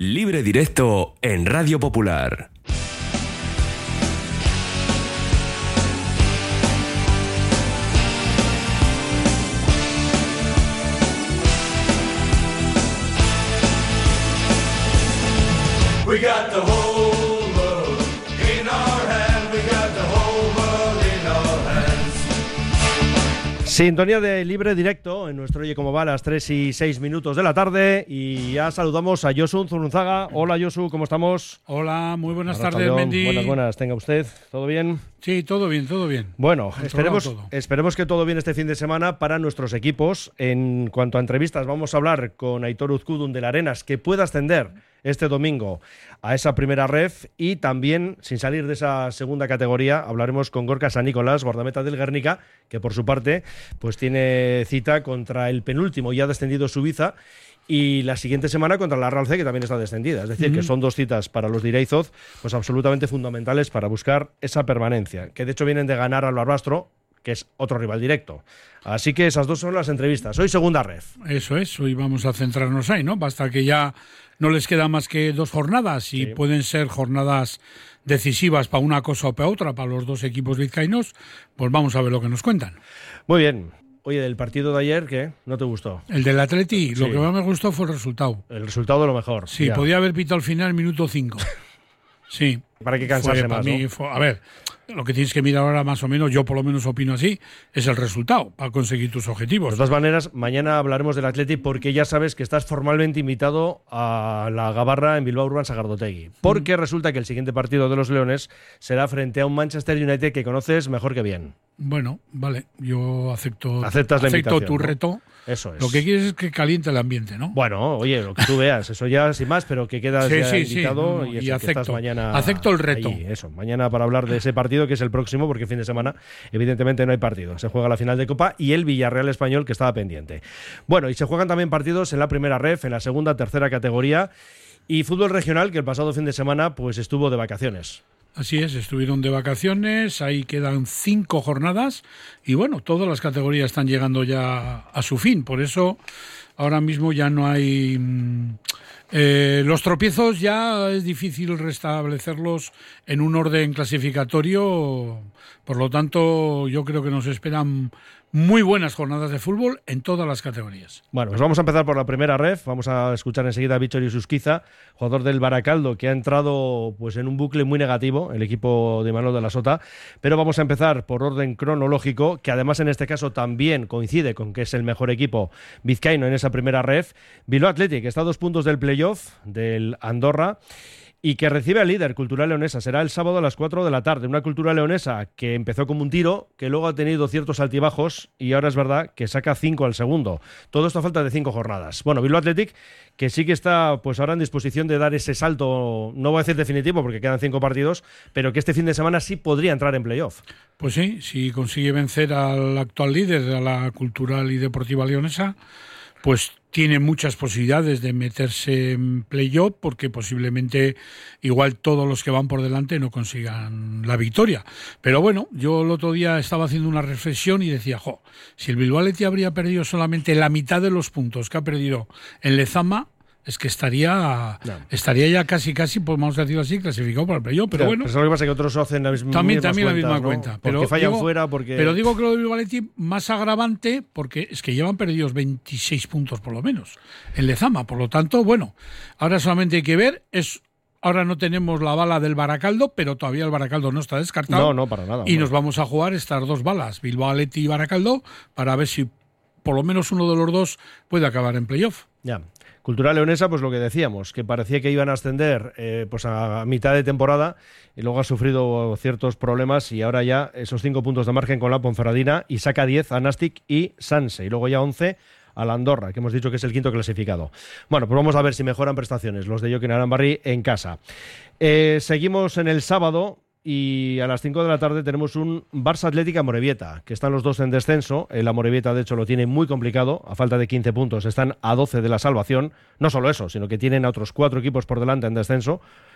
Libre Directo en Radio Popular. We got the whole world in our hands. We got the whole world in our hands. Sintonía de Libre Directo en nuestro Oye Cómo Va a las 3:06 de la tarde. Y ya saludamos a Josu Zurunzaga. Hola Josu, ¿cómo estamos? Hola, muy buenas tardes, Mendy. Buenas, tenga usted. ¿Todo bien? Sí, todo bien, todo bien. Bueno, esperemos que todo bien este fin de semana para nuestros equipos. En cuanto a entrevistas, vamos a hablar con Aitor Uzkudun del Arenas, que puede ascender este domingo a esa primera ref, y también, sin salir de esa segunda categoría, hablaremos con Gorka San Nicolás, guardameta del Guernica, que por su parte pues tiene cita contra el penúltimo ya descendido Suiza, y la siguiente semana contra la Real C, que también está descendida. Es decir, que son dos citas para los de Ireizoz pues absolutamente fundamentales para buscar esa permanencia, que de hecho vienen de ganar al Barbastro, que es otro rival directo. Así que esas dos son las entrevistas. Hoy segunda ref. Eso es, hoy vamos a centrarnos ahí, ¿no? Basta que ya no les queda más que 2 jornadas y pueden ser jornadas decisivas para una cosa o para otra, para los dos equipos vizcaínos. Pues vamos a ver lo que nos cuentan. Muy bien. Oye, del partido de ayer, ¿qué? ¿No te gustó? El del Atleti, lo que más me gustó fue el resultado. El resultado de lo mejor. Sí, ya. Podía haber pitado al final minuto 5. Sí. Para que cansarse más, ¿no? A ver, lo que tienes que mirar ahora más o menos, yo por lo menos opino así, es el resultado para conseguir tus objetivos. De todas maneras, mañana hablaremos del Atleti, porque ya sabes que estás formalmente invitado a la Gabarra en Bilbao Urban Sagardotegui. Porque resulta que el siguiente partido de los Leones será frente a un Manchester United que conoces mejor que bien. Bueno, vale, yo acepto tu reto. Eso es. Lo que quieres es que caliente el ambiente, ¿no? Bueno, oye, lo que tú veas, eso ya sin más, pero que quedas invitado y acepto, que estás mañana. Acepto el reto. Allí, eso, mañana para hablar de ese partido que es el próximo, porque fin de semana evidentemente no hay partido. Se juega la final de Copa y el Villarreal Español, que estaba pendiente. Bueno, y se juegan también partidos en la primera ref, en la segunda, tercera categoría, y fútbol regional, que el pasado fin de semana pues estuvo de vacaciones. Así es, estuvieron de vacaciones, ahí quedan 5 jornadas y bueno, todas las categorías están llegando ya a su fin, por eso ahora mismo ya no hay... los tropiezos ya es difícil restablecerlos en un orden clasificatorio, por lo tanto yo creo que nos esperan muy buenas jornadas de fútbol en todas las categorías. Bueno, pues vamos a empezar por la primera ref. Vamos a escuchar enseguida a Víctor Susquiza, jugador del Baracaldo, que ha entrado pues en un bucle muy negativo, el equipo de Manuel de la Sota. Pero vamos a empezar por orden cronológico, que además en este caso también coincide con que es el mejor equipo vizcaíno en esa primera ref. Bilbao Athletic, que está a 2 puntos del playoff del Andorra, y que recibe al líder, Cultural Leonesa. Será el sábado a las 4 de la tarde. Una Cultural Leonesa que empezó como un tiro, que luego ha tenido ciertos altibajos y ahora es verdad que saca 5 al segundo. Todo esto a falta de 5 jornadas. Bueno, Bilbao Athletic, que sí que está pues ahora en disposición de dar ese salto, no voy a decir definitivo porque quedan 5 partidos, pero que este fin de semana sí podría entrar en playoff. Pues sí, si consigue vencer al actual líder, a la Cultural y Deportiva Leonesa, pues tiene muchas posibilidades de meterse en playoff, porque posiblemente igual todos los que van por delante no consigan la victoria. Pero bueno, yo el otro día estaba haciendo una reflexión y decía, si el Bilbao Athletic habría perdido solamente la mitad de los puntos que ha perdido en Lezama, es que estaría ya casi, pues vamos a decirlo así, clasificado para el playoff, pero bueno. Pero lo que pasa es que otros hacen la misma también cuentas, la misma cuenta. Porque fallan fuera, Pero digo que lo del Bilbao Athletic más agravante, porque es que llevan perdidos 26 puntos por lo menos en Lezama. Por lo tanto, bueno, ahora solamente hay que ver, ahora no tenemos la bala del Baracaldo, pero todavía el Baracaldo no está descartado. No, para nada. Y nos vamos a jugar estas 2 balas, Bilbao Athletic y Baracaldo, para ver si por lo menos uno de los dos puede acabar en playoff. Ya. Cultural Leonesa, pues lo que decíamos, que parecía que iban a ascender pues a mitad de temporada y luego ha sufrido ciertos problemas y ahora ya esos 5 puntos de margen con la Ponferradina y saca 10 a Nastic y Sanse y luego ya 11 a la Andorra, que hemos dicho que es el 5º clasificado. Bueno, pues vamos a ver si mejoran prestaciones los de Joaquín Arambarri en casa. Seguimos en el sábado. Y a las 5 de la tarde tenemos un Barça Atlético Amorebieta, que están los dos en descenso. El Amorebieta, de hecho, lo tiene muy complicado. A falta de 15 puntos, están a 12 de la salvación. No solo eso, sino que tienen a otros 4 equipos por delante en descenso.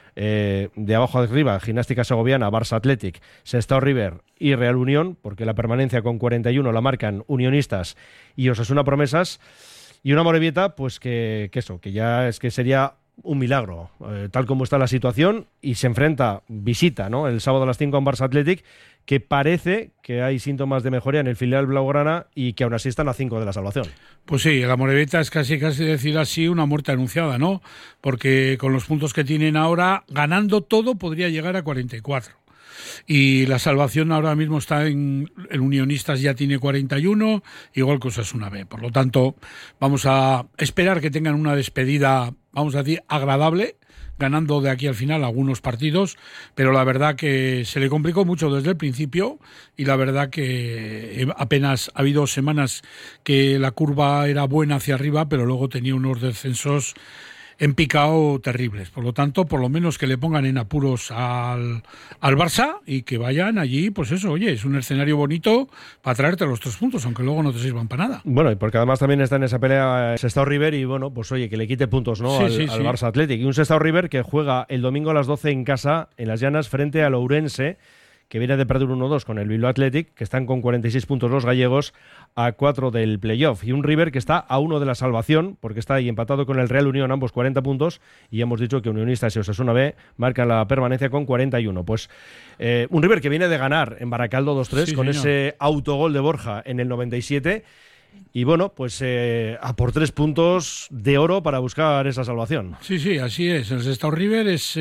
De abajo a arriba, Gimnástica Segoviana, Barça Athletic, Sestao River y Real Unión, porque la permanencia con 41 la marcan Unionistas y Osasuna Promesas. Y una Amorebieta, pues que ya es que sería un milagro, tal como está la situación, y se visita, ¿no?, el sábado a las 5 a un Barça Athletic, que parece que hay síntomas de mejoría en el filial blaugrana y que aún así están a 5 de la salvación. Pues sí, la Moreveta es casi decir así una muerte anunciada, ¿no? Porque con los puntos que tienen ahora, ganando todo, podría llegar a 44. Y la salvación ahora mismo está en Unionistas, ya tiene 41, igual que Osasuna B. Por lo tanto, vamos a esperar que tengan una despedida, vamos a decir, agradable, ganando de aquí al final algunos partidos, pero la verdad que se le complicó mucho desde el principio, y la verdad que apenas ha habido semanas que la curva era buena hacia arriba, pero luego tenía unos descensos en picado terribles. Por lo tanto, por lo menos que le pongan en apuros al Barça y que vayan allí, pues eso, oye, es un escenario bonito para traerte los 3 puntos, aunque luego no te sirvan para nada. Bueno, y porque además también está en esa pelea Sestao River y bueno, pues oye, que le quite puntos, ¿no?, al Barça Athletic. Y un Sestao River que juega el domingo a las 12 en casa, en Las Llanas, frente al Ourense, que viene de perder 1-2 con el Bilbao Athletic, que están con 46 puntos los gallegos, a 4 del playoff. Y un River que está a 1 de la salvación, porque está ahí empatado con el Real Unión, ambos 40 puntos, y hemos dicho que Unionistas y Osasuna B marcan la permanencia con 41. Pues un River que viene de ganar en Baracaldo 2-3, con ese autogol de Borja en el 97, y bueno, pues a por 3 puntos de oro para buscar esa salvación. Sí, así es. El Sestao River es,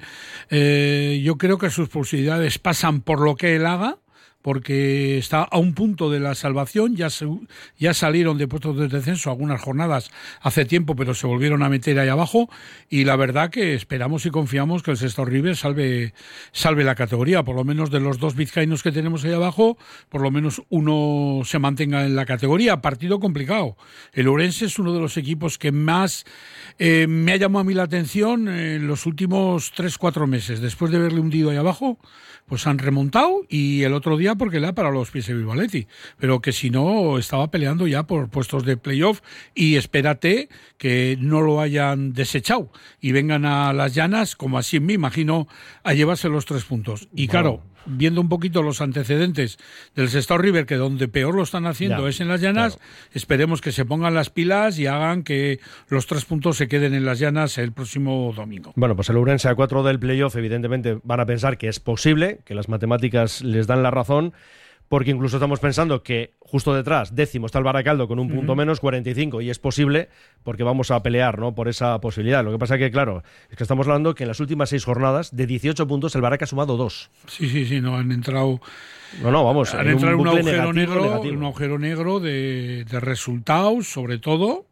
yo creo que sus posibilidades pasan por lo que él haga, porque está a un punto de la salvación. Ya salieron de puestos de descenso algunas jornadas hace tiempo, pero se volvieron a meter ahí abajo, y la verdad que esperamos y confiamos que el Sestao River salve la categoría, por lo menos de los 2 vizcaínos que tenemos ahí abajo, por lo menos uno se mantenga en la categoría. Partido complicado. El Ourense es uno de los equipos que más me ha llamado a mí la atención en los últimos 3-4 meses, después de verle hundido ahí abajo, pues han remontado, y el otro día porque le ha parado los pies a Bilbao Athletic, pero que si no estaba peleando ya por puestos de playoff, y espérate que no lo hayan desechado y vengan a Las Llanas, como así me imagino, a llevarse los 3 puntos. Y claro, viendo un poquito los antecedentes del Sestao River, que donde peor lo están haciendo es en Las Llanas, esperemos que se pongan las pilas y hagan que los 3 puntos se queden en Las Llanas el próximo domingo. Bueno, pues el Ourense a 4 del playoff, evidentemente van a pensar que es posible, que las matemáticas les dan la razón, porque incluso estamos pensando que justo detrás, 10º, está el Baracaldo con un punto menos, 45, y es posible porque vamos a pelear, ¿no?, por esa posibilidad. Lo que pasa que, claro, es que estamos hablando que en las últimas 6 jornadas, de 18 puntos, el Baraca ha sumado 2. Sí, no han entrado... vamos, han entrado un agujero negro de resultados, sobre todo,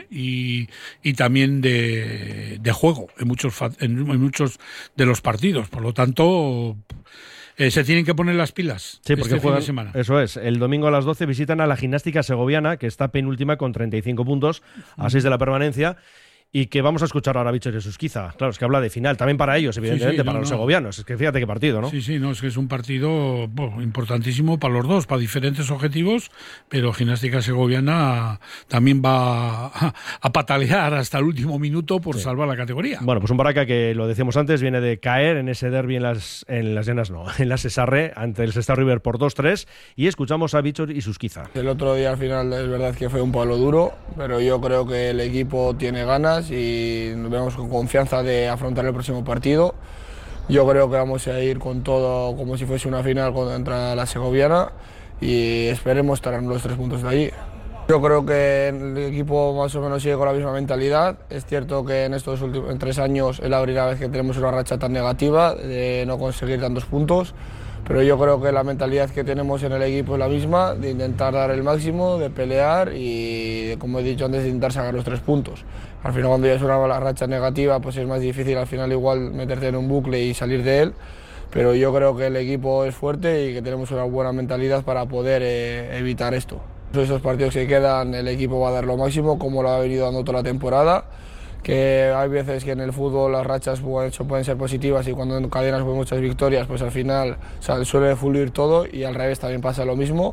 y también de juego en muchos de los partidos. Por lo tanto, se tienen que poner las pilas. Sí, porque fin de semana. Eso es. El domingo a las 12 visitan a la Gimnástica Segoviana, que está penúltima con 35 puntos, a 6 de la permanencia. Y que vamos a escuchar ahora a Víctor Susquiza. Claro, es que habla de final, también para ellos, evidentemente, para los segovianos. Es que fíjate qué partido, ¿no? Sí, es que es un partido importantísimo para los dos, para diferentes objetivos, pero Gimnástica Segoviana también va a patalear hasta el último minuto por salvar la categoría. Bueno, pues un Baraca que, lo decíamos antes, viene de caer en ese derbi en las Llanas, en la Sesarre, ante el Sestao River por 2-3, y escuchamos a Víctor Susquiza. El otro día al final es verdad que fue un palo duro, pero yo creo que el equipo tiene ganas y nos vemos con confianza de afrontar el próximo partido. Yo creo que vamos a ir con todo como si fuese una final contra la Segoviana, y esperemos estar los 3 puntos de allí. Yo creo que el equipo más o menos sigue con la misma mentalidad. Es cierto que en estos últimos 3 años es la primera vez que tenemos una racha tan negativa de no conseguir tantos puntos, pero yo creo que la mentalidad que tenemos en el equipo es la misma, de intentar dar el máximo, de pelear y, como he dicho antes, de intentar sacar los 3 puntos. Al final, cuando ya es una racha negativa, pues es más difícil al final igual meterte en un bucle y salir de él, pero yo creo que el equipo es fuerte y que tenemos una buena mentalidad para poder evitar esto. Esos partidos que quedan, el equipo va a dar lo máximo, como lo ha venido dando toda la temporada, que hay veces que en el fútbol las rachas pueden ser positivas y cuando encadenas muchas victorias, pues al final suele fluir todo, y al revés también pasa lo mismo.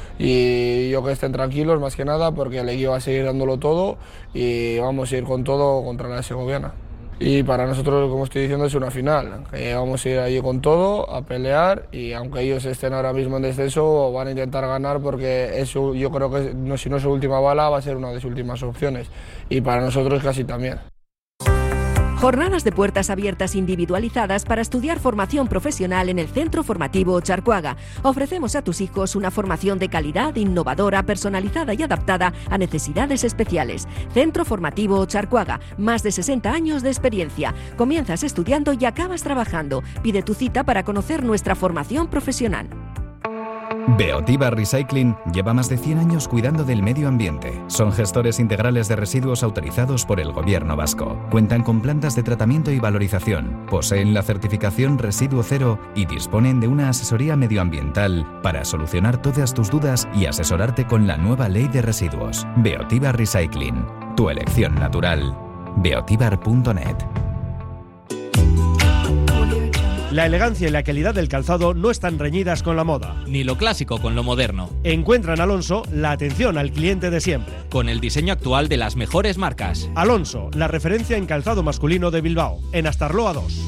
Y yo que estén tranquilos más que nada, porque el equipo va a seguir dándolo todo y vamos a ir con todo contra la Segoviana. Y para nosotros, como estoy diciendo, es una final, que vamos a ir allí con todo, a pelear, y aunque ellos estén ahora mismo en descenso, van a intentar ganar, porque eso, yo creo que si no es su última bala, va a ser una de sus últimas opciones, y para nosotros casi también. Jornadas de puertas abiertas individualizadas para estudiar formación profesional en el Centro Formativo Charcuaga. Ofrecemos a tus hijos una formación de calidad, innovadora, personalizada y adaptada a necesidades especiales. Centro Formativo Charcuaga, más de 60 años de experiencia. Comienzas estudiando y acabas trabajando. Pide tu cita para conocer nuestra formación profesional. Beotiba Recycling lleva más de 100 años cuidando del medio ambiente. Son gestores integrales de residuos autorizados por el Gobierno vasco. Cuentan con plantas de tratamiento y valorización, poseen la certificación Residuo Cero y disponen de una asesoría medioambiental para solucionar todas tus dudas y asesorarte con la nueva ley de residuos. Beotiba Recycling, tu elección natural. beotibar.net. La elegancia y la calidad del calzado no están reñidas con la moda. Ni lo clásico con lo moderno. Encuentra en Alonso la atención al cliente de siempre. Con el diseño actual de las mejores marcas. Alonso, la referencia en calzado masculino de Bilbao, en Astarloa 2.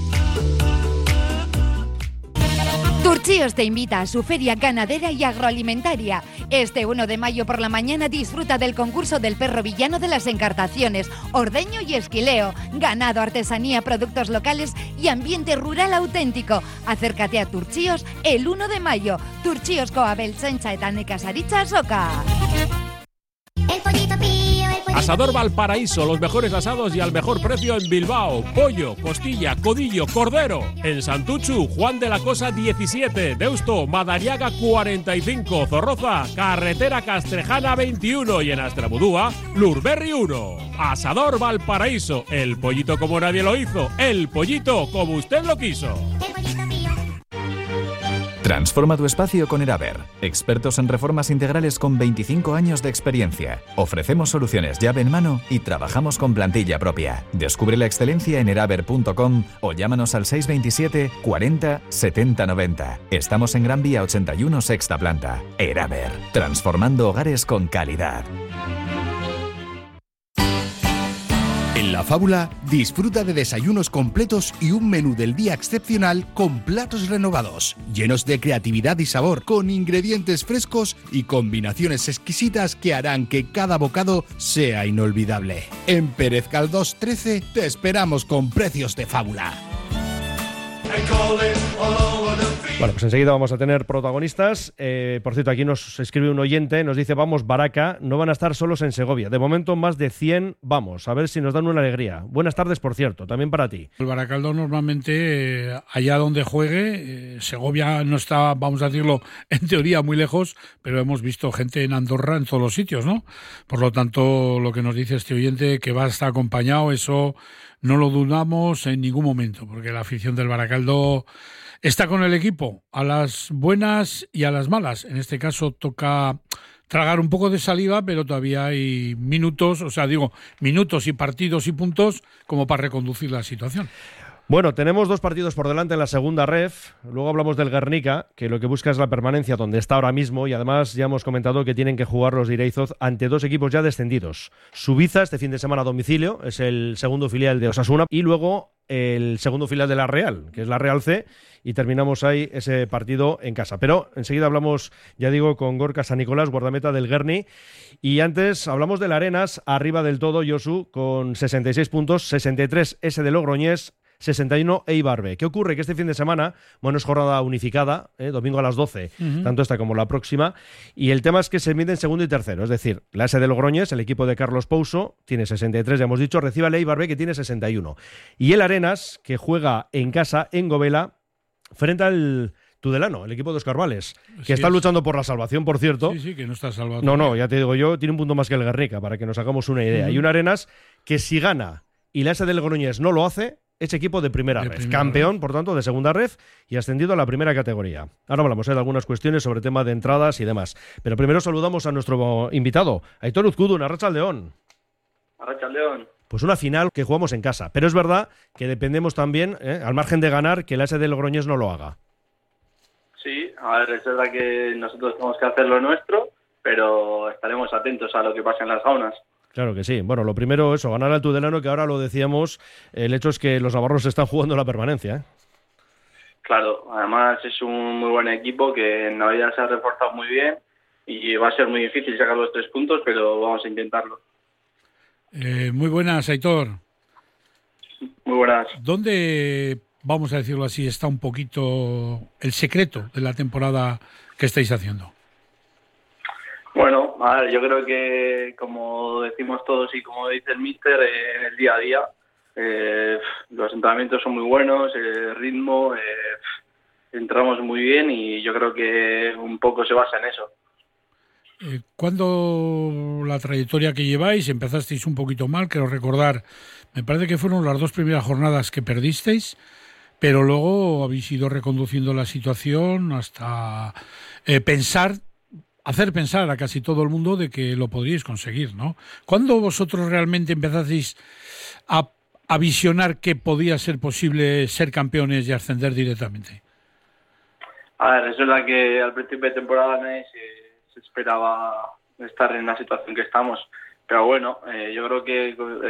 Turchíos te invita a su feria ganadera y agroalimentaria. Este 1 de mayo por la mañana disfruta del concurso del perro villano de las encartaciones, ordeño y esquileo, ganado, artesanía, productos locales y ambiente rural auténtico. Acércate a Turchíos el 1 de mayo. Turchíos Coabel, Sencha, Etane, Casaricha, Soca. El pollito pío, el pollito Asador Valparaíso, los mejores asados y al mejor precio en Bilbao. Pollo, costilla, codillo, cordero. En Santuchu, Juan de la Cosa 17. Deusto, Madariaga 45. Zorroza, Carretera Castrejana 21. Y en Astrabudúa, Lurberri 1. Asador Valparaíso, el pollito como nadie lo hizo. El pollito como usted lo quiso. Transforma tu espacio con Eraber, expertos en reformas integrales con 25 años de experiencia. Ofrecemos soluciones llave en mano y trabajamos con plantilla propia. Descubre la excelencia en eraber.com o llámanos al 627 40 70 90. Estamos en Gran Vía 81, sexta planta. Eraber, transformando hogares con calidad. En La Fábula, disfruta de desayunos completos y un menú del día excepcional con platos renovados, llenos de creatividad y sabor, con ingredientes frescos y combinaciones exquisitas que harán que cada bocado sea inolvidable. En Pérez Caldós 13 te esperamos con precios de fábula. Bueno, pues enseguida vamos a tener protagonistas. Por cierto, aquí nos escribe un oyente, nos dice, vamos, Baraca, no van a estar solos en Segovia. De momento, más de 100 vamos, a ver si nos dan una alegría. Buenas tardes, por cierto, también para ti. El Baracaldo normalmente, allá donde juegue, Segovia no está, vamos a decirlo, en teoría muy lejos, pero hemos visto gente en Andorra en todos los sitios, ¿no? Por lo tanto, lo que nos dice este oyente, que va a estar acompañado, eso no lo dudamos en ningún momento, porque la afición del Baracaldo está con el equipo, a las buenas y a las malas. En este caso toca tragar un poco de saliva, pero todavía hay minutos, minutos y partidos y puntos como para reconducir la situación. Bueno, tenemos 2 partidos por delante en la segunda ref. Luego hablamos del Guernica, que lo que busca es la permanencia donde está ahora mismo, y además ya hemos comentado que tienen que jugar los de Ireizoz ante 2 equipos ya descendidos. Subiza este fin de semana a domicilio, es el segundo filial de Osasuna, y luego el segundo filial de la Real, que es la Real C, y terminamos ahí ese partido en casa. Pero enseguida hablamos, ya digo, con Gorka San Nicolás, guardameta del Guerni, y antes hablamos del Arenas, arriba del todo, Josu, con 66 puntos, 63 ese de Logroñés, 61 Eibar B. ¿Qué ocurre? Que este fin de semana, bueno, es jornada unificada, domingo a las 12, tanto esta como la próxima, y el tema es que se miden segundo y tercero, es decir, la S de Logroñés, el equipo de Carlos Pouso, tiene 63, ya hemos dicho, recibe al Eibar B, que tiene 61. Y el Arenas, que juega en casa, en Govela, frente al Tudelano, el equipo de Óscar Vales, que está luchando por la salvación, por cierto. Sí, que no está salvado. No, ya te digo yo, tiene un punto más que el Guernica, para que nos hagamos una idea. Y un Arenas que si gana y la S de Logroñés no lo hace, es equipo de primera red, campeón, por tanto, de segunda red y ascendido a la primera categoría. Ahora hablamos de algunas cuestiones sobre tema de entradas y demás. Pero primero saludamos a nuestro invitado, Aitor Uzkudun, Arratsaldeon. Arratsaldeon. Pues una final que jugamos en casa. Pero es verdad que dependemos también, al margen de ganar, que la S de Logroñés no lo haga. Sí, a ver, es verdad que nosotros tenemos que hacer lo nuestro, pero estaremos atentos a lo que pasa en las jaunas. Claro que sí. Bueno, lo primero, eso, ganar al Tudelano, que ahora lo decíamos, el hecho es que los navarros están jugando la permanencia, Claro, además es un muy buen equipo que en Navidad se ha reforzado muy bien y va a ser muy difícil sacar los 3 puntos, pero vamos a intentarlo. Muy buenas, Aitor. Muy buenas. ¿Dónde, vamos a decirlo así, está un poquito el secreto de la temporada que estáis haciendo? Bueno, a ver, yo creo que, como decimos todos y como dice el míster, en el día a día, los entrenamientos son muy buenos, el ritmo, entramos muy bien y yo creo que un poco se basa en eso. ¿Cuándo la trayectoria que lleváis? Empezasteis un poquito mal, quiero recordar, me parece que fueron las 2 primeras jornadas que perdisteis, pero luego habéis ido reconduciendo la situación hasta hacer pensar a casi todo el mundo de que lo podríais conseguir, ¿no? ¿Cuándo vosotros realmente empezasteis a visionar que podía ser posible ser campeones y ascender directamente? A ver, es verdad que al principio de temporada nadie se esperaba estar en la situación que estamos, pero bueno, yo creo que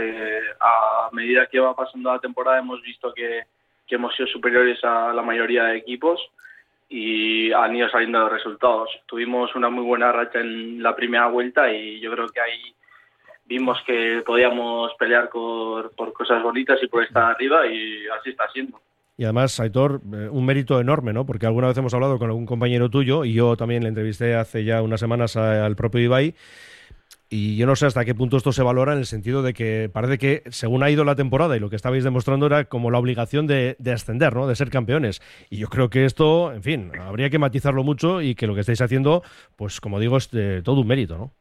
a medida que va pasando la temporada hemos visto que hemos sido superiores a la mayoría de equipos y han ido saliendo los resultados. Tuvimos una muy buena racha en la primera vuelta y yo creo que ahí vimos que podíamos pelear por cosas bonitas y por estar arriba y así está siendo. Y además, Aitor, un mérito enorme, ¿no? Porque alguna vez hemos hablado con algún compañero tuyo y yo también le entrevisté hace ya unas semanas al propio Ibai y yo no sé hasta qué punto esto se valora en el sentido de que parece que según ha ido la temporada y lo que estabais demostrando era como la obligación de ascender, ¿no? De ser campeones. Y yo creo que esto, en fin, habría que matizarlo mucho y que lo que estáis haciendo, pues como digo, es todo un mérito, ¿no?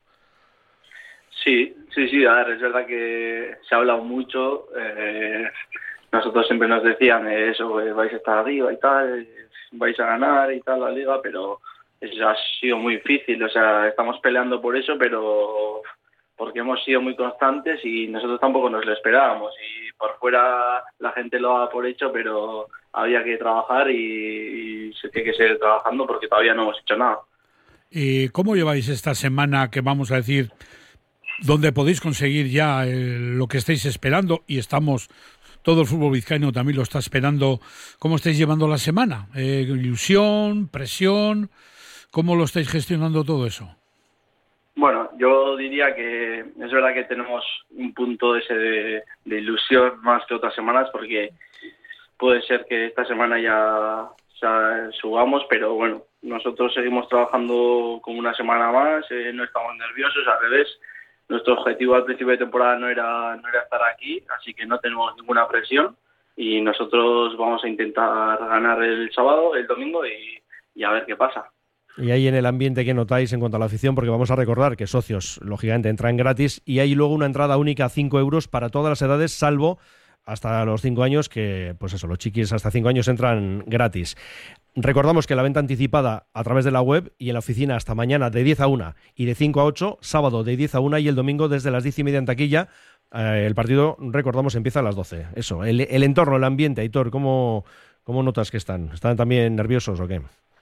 Sí, a ver, es verdad que se ha hablado mucho. Nosotros siempre nos decían eso, vais a estar arriba y tal, vais a ganar y tal la liga, pero eso ha sido muy difícil. O sea, estamos peleando por eso, pero porque hemos sido muy constantes y nosotros tampoco nos lo esperábamos. Y por fuera la gente lo da por hecho, pero había que trabajar y se tiene que seguir trabajando porque todavía no hemos hecho nada. ¿Y cómo lleváis esta semana que vamos a decir, donde podéis conseguir ya lo que estáis esperando y estamos... Todo el fútbol vizcaíno también lo está esperando. ¿Cómo estáis llevando la semana? ¿Ilusión? ¿Presión? ¿Cómo lo estáis gestionando todo eso? Bueno, yo diría que es verdad que tenemos un punto ese de ilusión más que otras semanas porque puede ser que esta semana ya subamos, pero bueno, nosotros seguimos trabajando como una semana más, no estamos nerviosos, al revés. Nuestro objetivo al principio de temporada no era estar aquí, así que no tenemos ninguna presión y nosotros vamos a intentar ganar el sábado, el domingo y a ver qué pasa. Y ahí en el ambiente que notáis en cuanto a la afición, porque vamos a recordar que socios, lógicamente, entran gratis y hay luego una entrada única a 5 euros para todas las edades, salvo hasta los 5 años, que pues eso, los chiquis hasta 5 años entran gratis. Recordamos que la venta anticipada a través de la web y en la oficina hasta mañana de 10 a 1 y de 5 a 8, sábado de 10 a 1 y el domingo desde las 10:30 en taquilla. El partido, recordamos, empieza a las 12. Eso, el entorno, el ambiente, Aitor, ¿cómo notas que están? ¿Están también nerviosos o qué?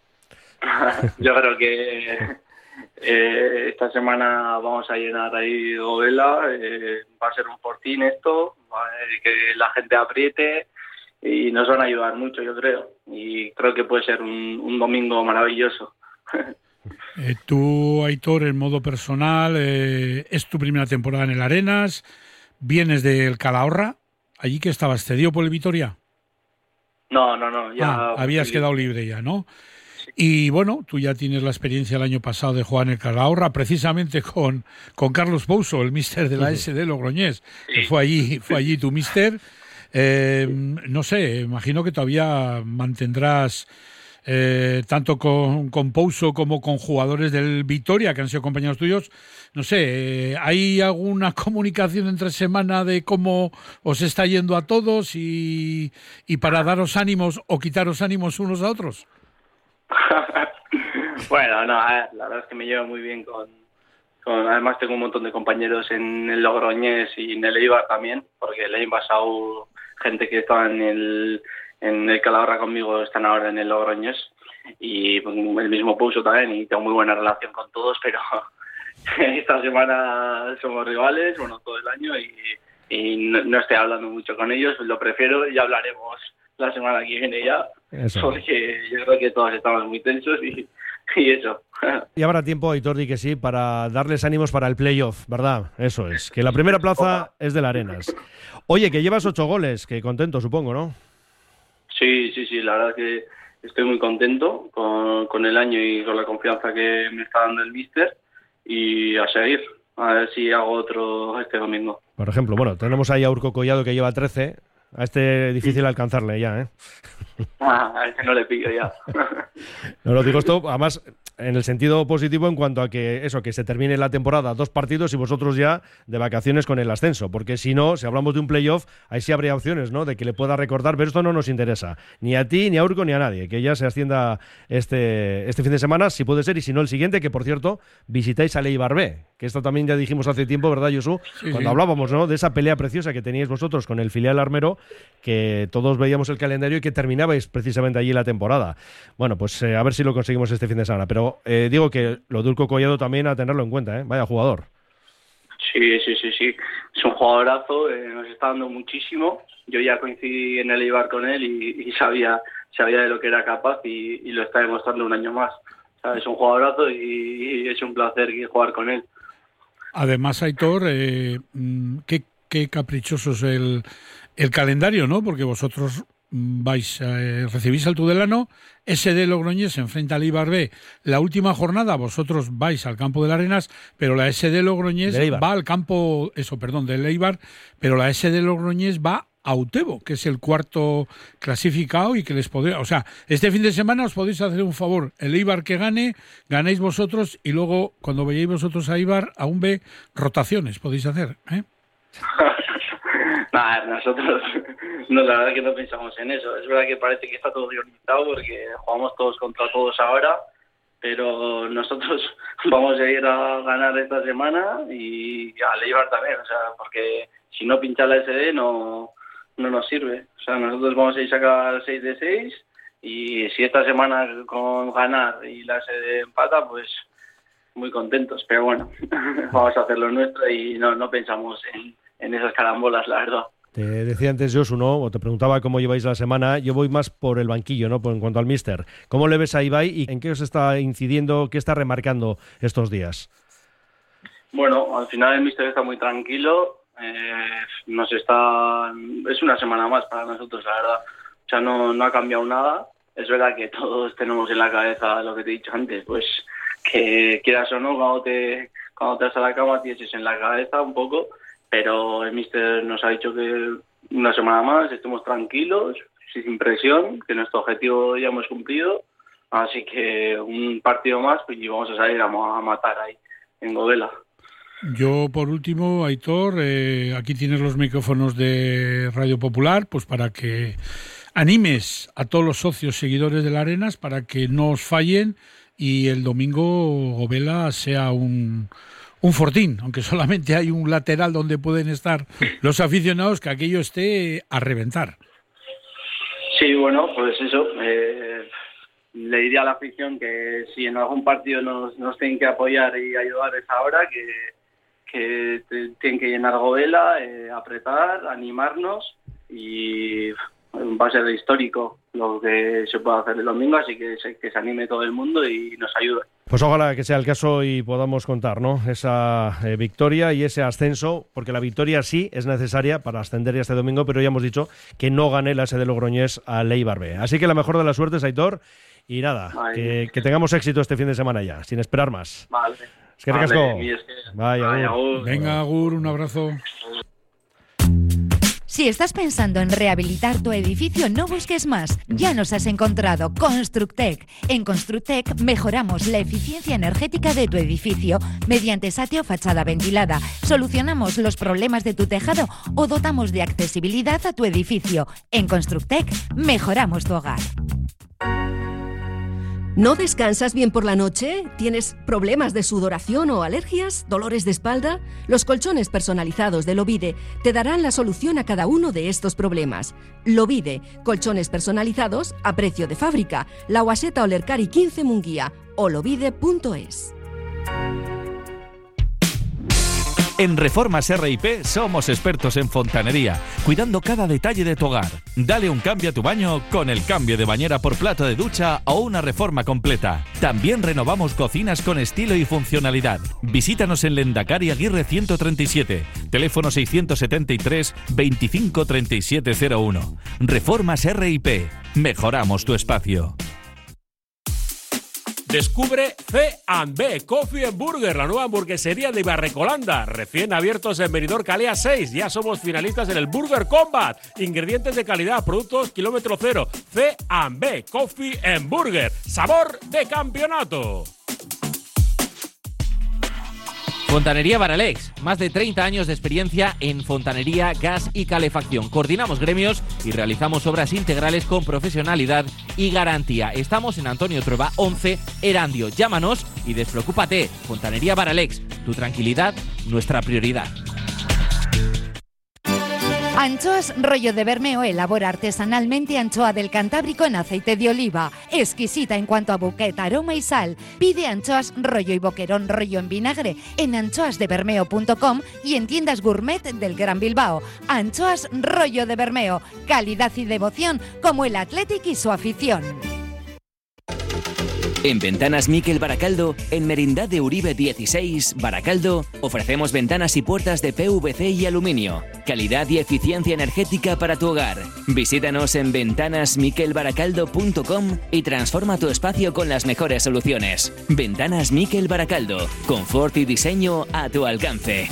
Yo creo que esta semana vamos a llenar ahí Govela, va a ser un fortín esto, que la gente apriete y nos van a ayudar mucho, yo creo, y creo que puede ser un domingo maravilloso. Tú, Aitor, en modo personal, es tu primera temporada en el Arenas, vienes del Calahorra, allí que estabas, ¿te dio por el Vitoria? No, ya... habías quedado libre ya, ¿no? Y bueno, tú ya tienes la experiencia el año pasado de jugar en el Calahorra, precisamente con Carlos Pouso, el míster de la SD Logroñés. Sí. Fue allí tu míster. No sé, imagino que todavía mantendrás tanto con Pouso como con jugadores del Vitoria que han sido compañeros tuyos. No sé, ¿hay alguna comunicación entre semana de cómo os está yendo a todos y para daros ánimos o quitaros ánimos unos a otros? Bueno, no, la verdad es que me llevo muy bien con además tengo un montón de compañeros en el Logroñés y en el Eibar también, porque el Eibar pasado gente que estaba en el Calahorra conmigo están ahora en el Logroñés y pues, el mismo Pouso también y tengo muy buena relación con todos, pero esta semana somos rivales, bueno, todo el año y no estoy hablando mucho con ellos, lo prefiero y hablaremos la semana que viene ya. Eso. Porque yo creo que todos estamos muy tensos y eso. Y habrá tiempo, Aitor, di que sí, para darles ánimos para el playoff, ¿verdad? Eso es, que la primera plaza es del Arenas. Oye, que llevas 8 goles, que contento supongo, ¿no? Sí, la verdad que estoy muy contento con el año y con la confianza que me está dando el míster, y a seguir, a ver si hago otro este domingo. Por ejemplo, bueno, tenemos ahí a Urco Collado que lleva 13, a este difícil alcanzarle ya, ¿eh? A este no le pillo ya. No lo digo esto, además, en el sentido positivo en cuanto a que se termine la temporada, 2 partidos y vosotros ya de vacaciones con el ascenso, porque si no, si hablamos de un playoff, ahí sí habría opciones, ¿no?, de que le pueda recortar, pero esto no nos interesa, ni a ti, ni a Urco, ni a nadie, que ya se ascienda este fin de semana, si puede ser, y si no el siguiente, que por cierto, visitáis a Eibar B, que esto también ya dijimos hace tiempo, ¿verdad, Josu? Sí, cuando hablábamos, ¿no?, de esa pelea preciosa que teníais vosotros con el filial armero, que todos veíamos el calendario y que terminabais precisamente allí la temporada. Bueno, pues a ver si lo conseguimos este fin de semana, pero digo que lo de Urco Collado también a tenerlo en cuenta, ¿eh? Vaya jugador. Sí. Es un jugadorazo, nos está dando muchísimo. Yo ya coincidí en el Eibar con él y sabía de lo que era capaz y lo está demostrando un año más. O sea, es un jugadorazo y es un placer jugar con él. Además, Aitor, qué caprichoso es el calendario, ¿no? Porque vosotros recibís al Tudelano, SD Logroñés se enfrenta al Eibar B. La última jornada vosotros vais al campo de las Arenas, pero la SD Logroñés va al campo, del Eibar, pero la SD Logroñés va a Utebo, que es el 4º clasificado y que les podría... O sea, este fin de semana os podéis hacer un favor. El Eibar que ganéis vosotros y luego, cuando vayáis vosotros a Eibar, a un B, rotaciones podéis hacer, ¿eh? Nada, nosotros la verdad que no pensamos en eso. Es verdad que parece que está todo organizado porque jugamos todos contra todos ahora, pero nosotros vamos a ir a ganar esta semana y a Eibar también, o sea, porque si no pincha la SD no nos sirve. O sea, nosotros vamos a ir a sacar 6 de 6 y si esta semana con ganar y la SD empata, pues muy contentos. Pero bueno, vamos a hacer lo nuestro y no pensamos en esas carambolas, la verdad. Te decía antes, Josu, ¿no?, o te preguntaba cómo lleváis la semana. Yo voy más por el banquillo, ¿no?, en cuanto al míster. ¿Cómo le ves a Ibai y en qué os está incidiendo, qué está remarcando estos días? Bueno, al final el míster está muy tranquilo. Es una semana más para nosotros, la verdad. O sea, no ha cambiado nada. Es verdad que todos tenemos en la cabeza lo que te he dicho antes, pues que quieras o no, cuando te vas a la cama tienes en la cabeza un poco. Pero el míster nos ha dicho que una semana más estemos tranquilos, sin presión, que nuestro objetivo ya hemos cumplido. Así que un partido más pues, y vamos a salir a matar ahí, en Govela. Yo, por último, Aitor, aquí tienes los micrófonos de Radio Popular, pues para que animes a todos los socios seguidores de la Arenas para que no os fallen y el domingo Govela sea un fortín, aunque solamente hay un lateral donde pueden estar los aficionados, que aquello esté a reventar. Sí, bueno, pues eso. Le diría a la afición que si en algún partido nos tienen que apoyar y ayudar es ahora, que tienen que llenar Govela, apretar, animarnos y va a ser histórico lo que se pueda hacer el domingo, así que se anime todo el mundo y nos ayude. Pues ojalá que sea el caso y podamos contar, ¿no?, esa victoria y ese ascenso, porque la victoria sí es necesaria para ascender ya este domingo, pero ya hemos dicho que no gane la SD Logroñés al Eibar B. Así que la mejor de las suertes, Aitor, y nada, que tengamos éxito este fin de semana ya, sin esperar más. Vale. Es que recasco. Vaya, Agur. Venga, Agur, un abrazo. Si estás pensando en rehabilitar tu edificio, no busques más. Ya nos has encontrado. Constructec. En Constructec mejoramos la eficiencia energética de tu edificio mediante satio o fachada ventilada. Solucionamos los problemas de tu tejado o dotamos de accesibilidad a tu edificio. En Constructec mejoramos tu hogar. ¿No descansas bien por la noche? ¿Tienes problemas de sudoración o alergias? ¿Dolores de espalda? Los colchones personalizados de Lovide te darán la solución a cada uno de estos problemas. Lovide, colchones personalizados a precio de fábrica. La Guaseta Olercari 15 Munguía o lovide.es. En Reformas R&P somos expertos en fontanería, cuidando cada detalle de tu hogar. Dale un cambio a tu baño con el cambio de bañera por plato de ducha o una reforma completa. También renovamos cocinas con estilo y funcionalidad. Visítanos en Lendakari Aguirre 137, teléfono 673 25 3701. Reformas R&P. Mejoramos tu espacio. Descubre C&B Coffee and Burger, la nueva hamburguesería de Barrecolanda, recién abiertos en Benidorm Calea 6. Ya somos finalistas en el Burger Combat. Ingredientes de calidad, productos kilómetro cero. C&B Coffee and Burger, sabor de campeonato. Fontanería Baralex, más de 30 años de experiencia en fontanería, gas y calefacción. Coordinamos gremios y realizamos obras integrales con profesionalidad y garantía. Estamos en Antonio Trueba 11, Erandio. Llámanos y despreocúpate. Fontanería Baralex, tu tranquilidad, nuestra prioridad. Anchoas Rollo de Bermeo elabora artesanalmente anchoa del Cantábrico en aceite de oliva. Exquisita en cuanto a bouquet, aroma y sal. Pide anchoas Rollo y boquerón Rollo en vinagre en anchoasdebermeo.com y en tiendas gourmet del Gran Bilbao. Anchoas Rollo de Bermeo, calidad y devoción como el Athletic y su afición. En Ventanas Miquel Baracaldo, en Merindad de Uribe 16, Baracaldo, ofrecemos ventanas y puertas de PVC y aluminio. Calidad y eficiencia energética para tu hogar. Visítanos en ventanasmiquelbaracaldo.com y transforma tu espacio con las mejores soluciones. Ventanas Miquel Baracaldo, confort y diseño a tu alcance.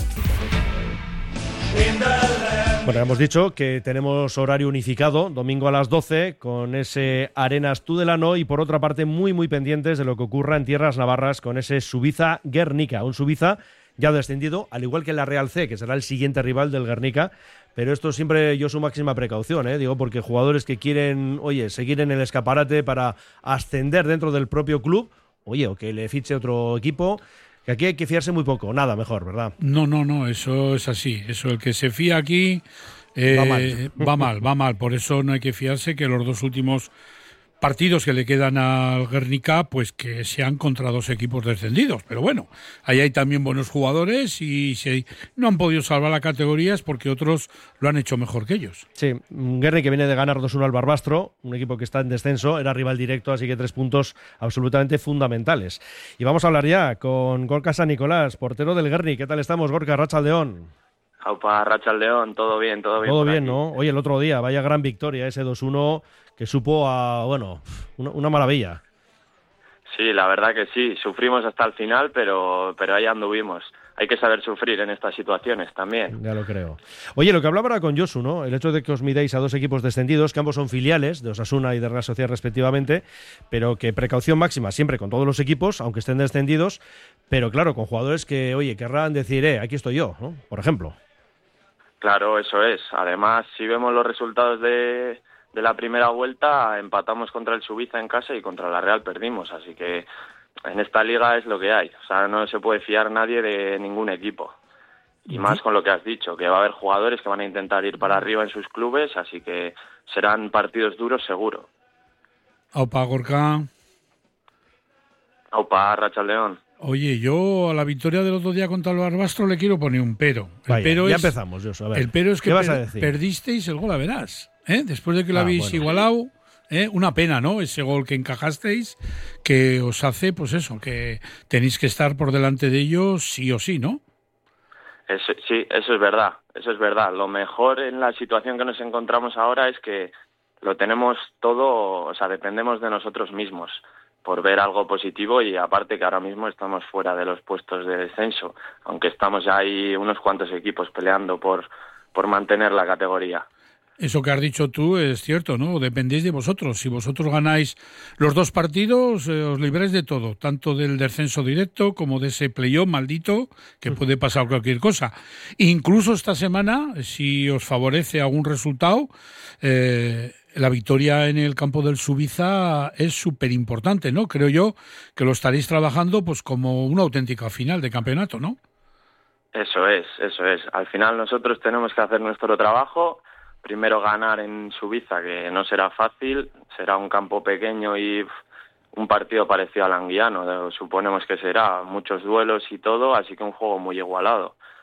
Bueno, hemos dicho que tenemos horario unificado, domingo a las 12, con ese Arenas Tudelano, y por otra parte muy pendientes de lo que ocurra en tierras navarras con ese Subiza Guernica, un Subiza ya descendido, al igual que la Real C, que será el siguiente rival del Guernica, pero esto siempre yo su máxima precaución, digo, porque jugadores que quieren, seguir en el escaparate para ascender dentro del propio club, o que le fiche otro equipo, que aquí hay que fiarse muy poco, nada mejor, ¿verdad? No, eso es así. Eso, el que se fía aquí va mal. Por eso no hay que fiarse que los dos últimos partidos que le quedan al Guernica, pues que sean contra dos equipos descendidos. Pero bueno, ahí hay también buenos jugadores y si no han podido salvar la categoría es porque otros lo han hecho mejor que ellos. Sí, Guernica que viene de ganar 2-1 al Barbastro, un equipo que está en descenso, era rival directo, así que 3 puntos absolutamente fundamentales. Y vamos a hablar ya con Gorka San Nicolás, portero del Guernica. ¿Qué tal estamos, Gorka? Rachaldeón. Aupa, Rachaldeón, todo bien. Todo bien, ¿no? Oye, el otro día, vaya gran victoria, ese 2-1 que supo a, una maravilla. Sí, la verdad que sí, sufrimos hasta el final, pero ahí anduvimos. Hay que saber sufrir en estas situaciones también. Ya lo creo. Oye, lo que hablaba ahora con Josu, ¿no? El hecho de que os midéis a dos equipos descendidos, que ambos son filiales de Osasuna y de Real Sociedad respectivamente, pero que precaución máxima siempre con todos los equipos, aunque estén descendidos, pero claro, con jugadores que, querrán decir, aquí estoy yo, ¿no? Por ejemplo. Claro, eso es. Además, si vemos los resultados de la primera vuelta, empatamos contra el Subiza en casa y contra la Real perdimos, así que en esta liga es lo que hay. O sea, no se puede fiar nadie de ningún equipo. Y más con lo que has dicho, que va a haber jugadores que van a intentar ir para arriba en sus clubes, así que serán partidos duros seguro. Aupa, Gorka. Aupa, Rachaldeón. Oye, yo a la victoria del otro día contra el Barbastro le quiero poner un pero. Ya empezamos, Josu, a ver. El pero es que ¿qué vas a decir? Perdisteis el gol a verás. Después de que lo habéis igualado, una pena, ¿no? Ese gol que encajasteis, que os hace, pues eso, que tenéis que estar por delante de ellos sí o sí, ¿no? Sí, eso es verdad. Lo mejor en la situación que nos encontramos ahora es que lo tenemos todo, o sea, dependemos de nosotros mismos por ver algo positivo, y aparte que ahora mismo estamos fuera de los puestos de descenso, aunque estamos ya ahí unos cuantos equipos peleando por mantener la categoría. Eso que has dicho tú es cierto, ¿no? Dependéis de vosotros. Si vosotros ganáis los dos partidos, os libráis de todo, tanto del descenso directo como de ese playoff maldito, que puede pasar cualquier cosa. Incluso esta semana, si os favorece algún resultado, la victoria en el campo del Subiza es súper importante, ¿no? Creo yo que lo estaréis trabajando pues como una auténtica final de campeonato, ¿no? Eso es. Al final nosotros tenemos que hacer nuestro trabajo. Primero ganar en Subiza, que no será fácil, será un campo pequeño y un partido parecido al Anguiano, suponemos que será, muchos duelos y todo, así que un juego muy igualado.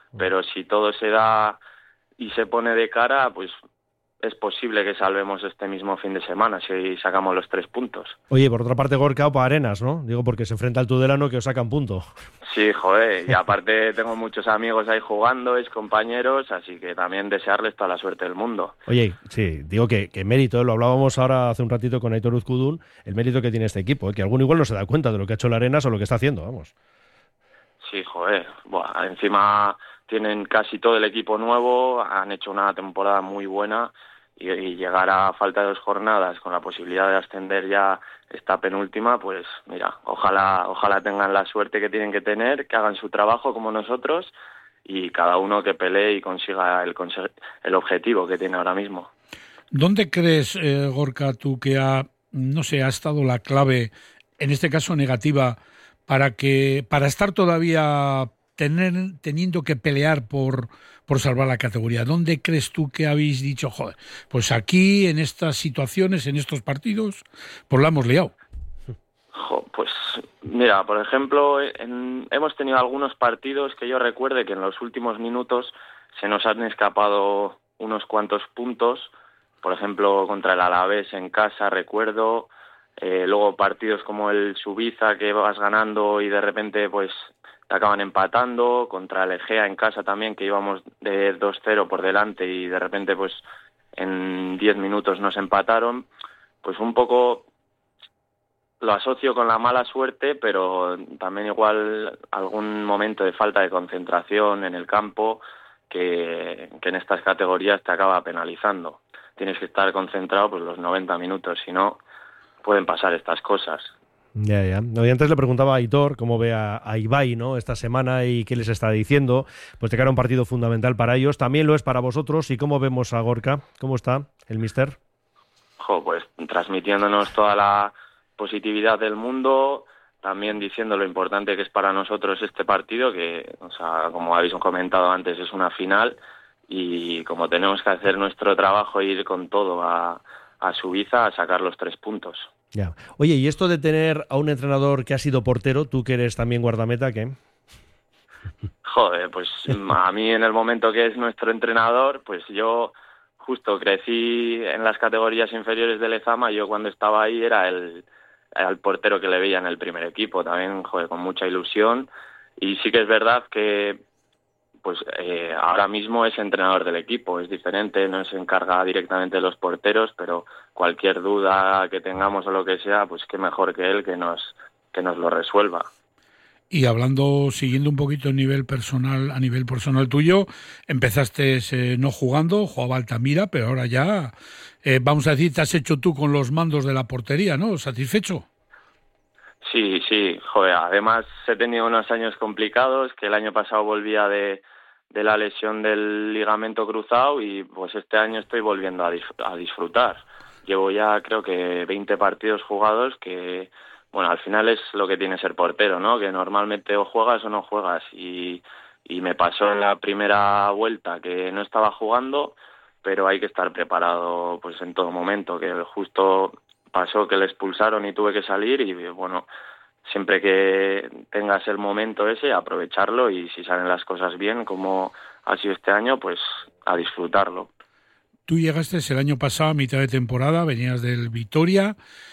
pero si todo se da y se pone de cara, pues es posible que salvemos este mismo fin de semana si sacamos los 3 puntos. Oye, por otra parte, Gorka, Opa Arenas, ¿no? Digo, porque se enfrenta al Tudelano que os saca un punto. Sí, joder, y aparte tengo muchos amigos ahí jugando, ex compañeros, así que también desearles toda la suerte del mundo. Oye, sí, digo que mérito, lo hablábamos ahora hace un ratito con Aitor Uzkudun, el mérito que tiene este equipo, que alguno igual no se da cuenta de lo que ha hecho el Arenas o lo que está haciendo, vamos. Sí, joder, buah, encima tienen casi todo el equipo nuevo, han hecho una temporada muy buena y llegar a falta de 2 jornadas con la posibilidad de ascender ya esta penúltima, pues mira, ojalá tengan la suerte que tienen que tener, que hagan su trabajo como nosotros y cada uno que pelee y consiga el objetivo que tiene ahora mismo. ¿Dónde crees, Gorka, tú que ha estado la clave, en este caso negativa, para estar todavía teniendo que pelear por salvar la categoría? ¿Dónde crees tú que habéis dicho, joder, pues aquí, en estas situaciones, en estos partidos, pues la hemos liado? Pues mira, por ejemplo, hemos tenido algunos partidos que yo recuerde que en los últimos minutos se nos han escapado unos cuantos puntos. Por ejemplo, contra el Alavés en casa, recuerdo. Luego partidos como el Subiza, que vas ganando y de repente pues te acaban empatando, contra el Egea en casa también, que íbamos de 2-0 por delante y de repente pues en 10 minutos nos empataron. Pues un poco lo asocio con la mala suerte, pero también igual algún momento de falta de concentración en el campo que en estas categorías te acaba penalizando. Tienes que estar concentrado pues los 90 minutos, si no pueden pasar estas cosas. Ya. No, y antes le preguntaba a Aitor cómo ve a Ibai, ¿no?, esta semana y qué les está diciendo, pues de cara a un partido fundamental para ellos, también lo es para vosotros. ¿Y cómo vemos a Gorka? ¿Cómo está el míster? Pues transmitiéndonos toda la positividad del mundo, también diciendo lo importante que es para nosotros este partido, que, o sea, como habéis comentado antes, es una final y como tenemos que hacer nuestro trabajo e ir con todo a Subiza a sacar los 3 puntos. Ya. Oye, y esto de tener a un entrenador que ha sido portero, tú que eres también guardameta, ¿qué? Joder, pues a mí en el momento que es nuestro entrenador, pues yo justo crecí en las categorías inferiores de Lezama. Yo cuando estaba ahí era el portero que le veía en el primer equipo, también, joder, con mucha ilusión. Y sí que es verdad que pues ahora mismo es entrenador del equipo, es diferente, no se encarga directamente de los porteros, pero cualquier duda que tengamos o lo que sea, pues qué mejor que él que nos lo resuelva. Y hablando, siguiendo un poquito a nivel personal tuyo, empezaste no jugaba Altamira, pero ahora ya, vamos a decir, te has hecho tú con los mandos de la portería, ¿no? ¿Satisfecho? Sí, joder, además he tenido unos años complicados, que el año pasado volvía de la lesión del ligamento cruzado y pues este año estoy volviendo a disfrutar. Llevo ya creo que 20 partidos jugados, que bueno, al final es lo que tiene ser portero, ¿no? Que normalmente o juegas o no juegas y me pasó en la primera vuelta que no estaba jugando, pero hay que estar preparado pues en todo momento, que justo pasó que le expulsaron y tuve que salir y bueno, siempre que tengas el momento ese, aprovecharlo y si salen las cosas bien, como ha sido este año, pues a disfrutarlo. Tú llegaste el año pasado a mitad de temporada, venías del Vitoria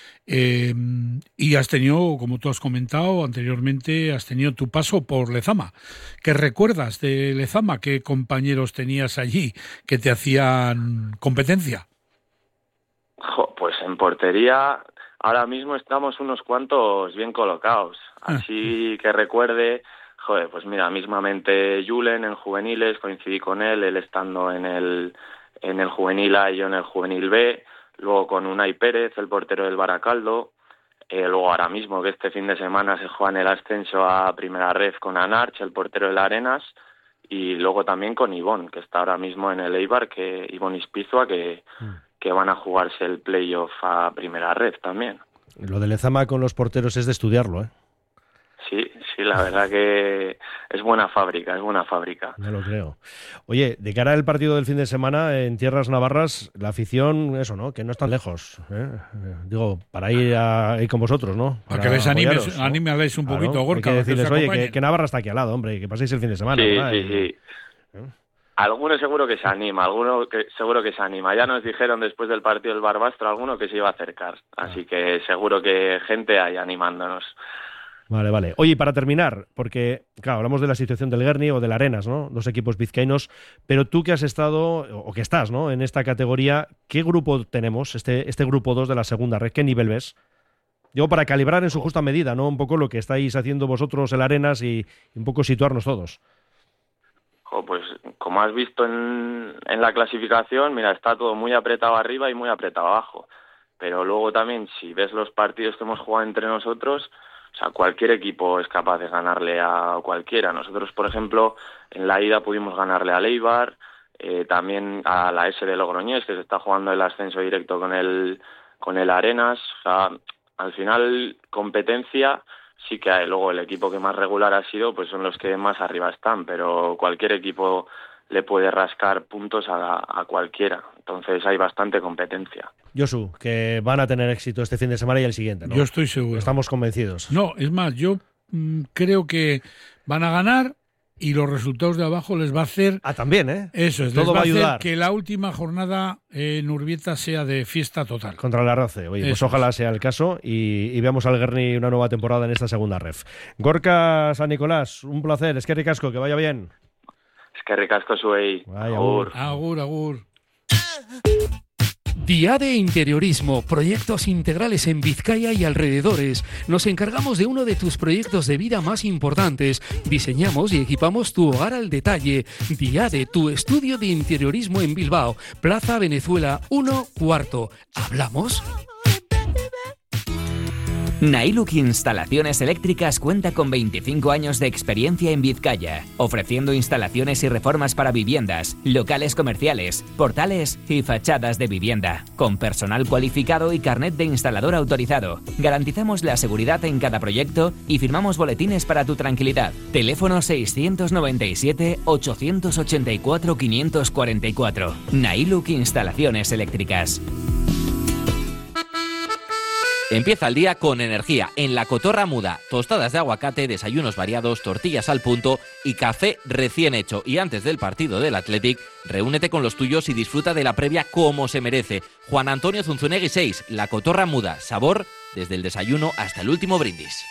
y has tenido, como tú has comentado anteriormente, has tenido tu paso por Lezama. ¿Qué recuerdas de Lezama? ¿Qué compañeros tenías allí que te hacían competencia? Pues en portería ahora mismo estamos unos cuantos bien colocados. Así que recuerde, pues mira, mismamente Julen en juveniles, coincidí con él estando en el juvenil A y yo en el juvenil B, luego con Unai Pérez, el portero del Baracaldo, luego ahora mismo que este fin de semana se juega en el ascenso a Primera Ref con Anarch, el portero del Arenas, y luego también con Ivón, que está ahora mismo en el Eibar, que Ivón Ispizua, que van a jugarse el playoff a Primera Red también. Lo de Lezama con los porteros es de estudiarlo, ¿eh? Sí, la verdad que es buena fábrica. No lo creo. Oye, de cara al partido del fin de semana en tierras navarras, la afición, eso, ¿no? Que no están lejos, ¿eh? Digo, para ir con vosotros, ¿no? Para que les animéis un poquito, Gorka. Hay que decirles, oye, que Navarra está aquí al lado, hombre, y que paséis el fin de semana. Sí. Alguno seguro que se anima, seguro que se anima. Ya nos dijeron después del partido del Barbastro alguno que se iba a acercar. Así que seguro que gente hay animándonos. Vale. Oye, y para terminar, porque, claro, hablamos de la situación del Guerni o del Arenas, ¿no? Dos equipos vizcaínos, pero tú que has estado, o que estás, ¿no?, en esta categoría, ¿qué grupo tenemos, este grupo 2 de la segunda red? ¿Qué nivel ves? Digo, para calibrar en su justa medida, ¿no?, un poco lo que estáis haciendo vosotros, el Arenas, y un poco situarnos todos. Pues como has visto en la clasificación, mira, está todo muy apretado arriba y muy apretado abajo. Pero luego también, si ves los partidos que hemos jugado entre nosotros, o sea, cualquier equipo es capaz de ganarle a cualquiera. Nosotros, por ejemplo, en la ida pudimos ganarle a Eibar, también a la S de Logroñés, que se está jugando el ascenso directo con el Arenas. O sea, al final, competencia sí que hay. Luego, el equipo que más regular ha sido, pues son los que más arriba están, pero cualquier equipo le puede rascar puntos a cualquiera. Entonces hay bastante competencia. Josu, que van a tener éxito este fin de semana y el siguiente, ¿no? Yo estoy seguro. Estamos convencidos. No, es más, yo creo que van a ganar y los resultados de abajo les va a hacer... también, ¿eh? Eso es, todo les va a ayudar. hacer que la última jornada en Urbieta sea de fiesta total. Contra el Arroce. Oye, pues ojalá sea el caso y veamos al Guerni una nueva temporada en esta segunda ref. Gorka San Nicolás, un placer. Es que ricasco, que vaya bien. Es que ricasco zuei. Agur. Agur. Día de Interiorismo, proyectos integrales en Vizcaya y alrededores. Nos encargamos de uno de tus proyectos de vida más importantes. Diseñamos y equipamos tu hogar al detalle. Diade, tu estudio de interiorismo en Bilbao, Plaza Venezuela 1 cuarto. ¿Hablamos? Nailuk Instalaciones Eléctricas cuenta con 25 años de experiencia en Vizcaya, ofreciendo instalaciones y reformas para viviendas, locales comerciales, portales y fachadas de vivienda. Con personal cualificado y carnet de instalador autorizado, garantizamos la seguridad en cada proyecto y firmamos boletines para tu tranquilidad. Teléfono 697-884-544. Nailuk Instalaciones Eléctricas. Empieza el día con energía en La Cotorra Muda. Tostadas de aguacate, desayunos variados, tortillas al punto y café recién hecho. Y antes del partido del Athletic, reúnete con los tuyos y disfruta de la previa como se merece. Juan Antonio Zunzunegui 6, La Cotorra Muda. Sabor desde el desayuno hasta el último brindis.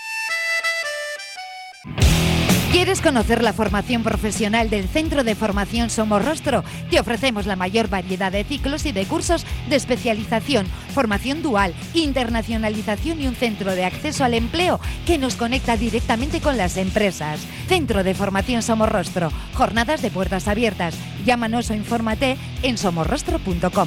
¿Quieres conocer la formación profesional del Centro de Formación Somorrostro? Te ofrecemos la mayor variedad de ciclos y de cursos de especialización, formación dual, internacionalización y un centro de acceso al empleo que nos conecta directamente con las empresas. Centro de Formación Somorrostro. Jornadas de puertas abiertas. Llámanos o infórmate en somorrostro.com.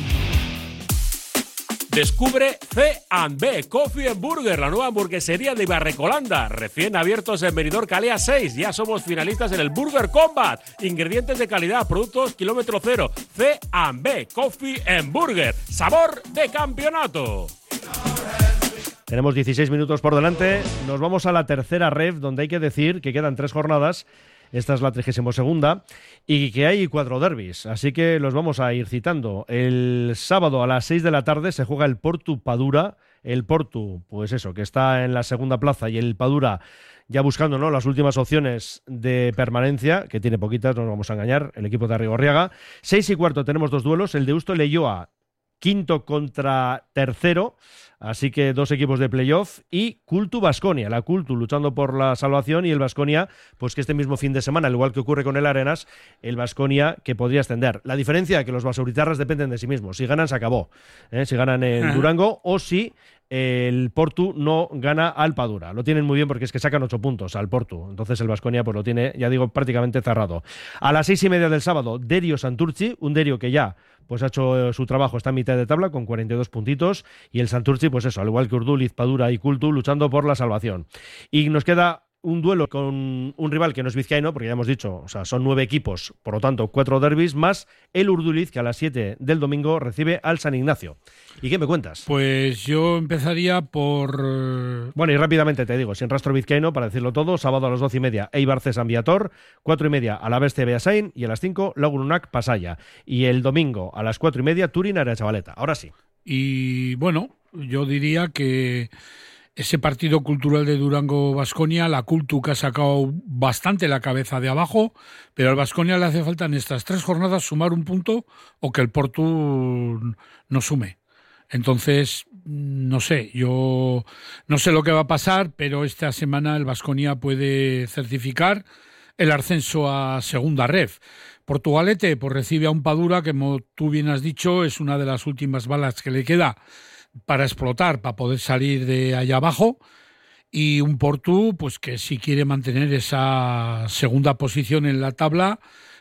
Descubre C&B Coffee and Burger, la nueva hamburguesería de Barrecolanda, recién abiertos en Benidorm Calea 6. Ya somos finalistas en el Burger Combat. Ingredientes de calidad, productos kilómetro cero. C&B Coffee and Burger, sabor de campeonato. Tenemos 16 minutos por delante. Nos vamos a la tercera ref, donde hay que decir que quedan 3 jornadas. Esta es la 32ª y que hay 4 derbis, así que los vamos a ir citando. El sábado a las 6 de la tarde se juega el Portu Padura. El Portu, pues eso, que está en la segunda plaza, y el Padura ya buscando, ¿no?, las últimas opciones de permanencia, que tiene poquitas, no nos vamos a engañar, el equipo de Arrigorriaga. 6 y cuarto tenemos 2 duelos, el de Eusto Leioa, quinto contra tercero. Así que 2 equipos de playoff, y Cultu Baskonia, la Cultu luchando por la salvación, y el Baskonia, pues que este mismo fin de semana, al igual que ocurre con el Arenas, el Baskonia que podría ascender. La diferencia es que los basauritarras dependen de sí mismos. Si ganan, se acabó. Si ganan en Durango, o si el Portu no gana al Padura. Lo tienen muy bien porque es que sacan 8 puntos al Portu. Entonces el Baskonia pues lo tiene, ya digo, prácticamente cerrado. A las 6:30 del sábado, Derio Santurtzi, un Derio que ya pues ha hecho su trabajo, está en mitad de tabla con 42 puntitos, y el Santurtzi, pues eso, al igual que Urduliz, Padura y Cultu, luchando por la salvación. Y nos queda un duelo con un rival que no es vizcaíno, porque ya hemos dicho, o sea, son 9 equipos, por lo tanto 4 derbis, más el Urduliz, que a las 7 del domingo recibe al San Ignacio. ¿Y qué me cuentas? Pues yo empezaría por... Bueno, y rápidamente te digo, sin rastro vizcaíno, para decirlo todo, sábado a las 12:30, Eibar Cesan Viator, 4:30 a la Bestia Beasain, y a las 5 Lagurunac Pasaya. Y el domingo a las 4:30 Turín Arechavaleta. Ahora sí. Y bueno, yo diría que ese partido cultural de Durango-Baskonia, la Cultu que ha sacado bastante la cabeza de abajo, pero al Baskonia le hace falta en estas 3 jornadas sumar un punto o que el Portu no sume. Entonces, no sé, yo no sé lo que va a pasar, pero esta semana el Baskonia puede certificar el ascenso a segunda ref. Portugalete pues recibe a un Padura que, como tú bien has dicho, es una de las últimas balas que le queda para explotar, para poder salir de allá abajo, y un Portu pues que si quiere mantener esa segunda posición en la tabla,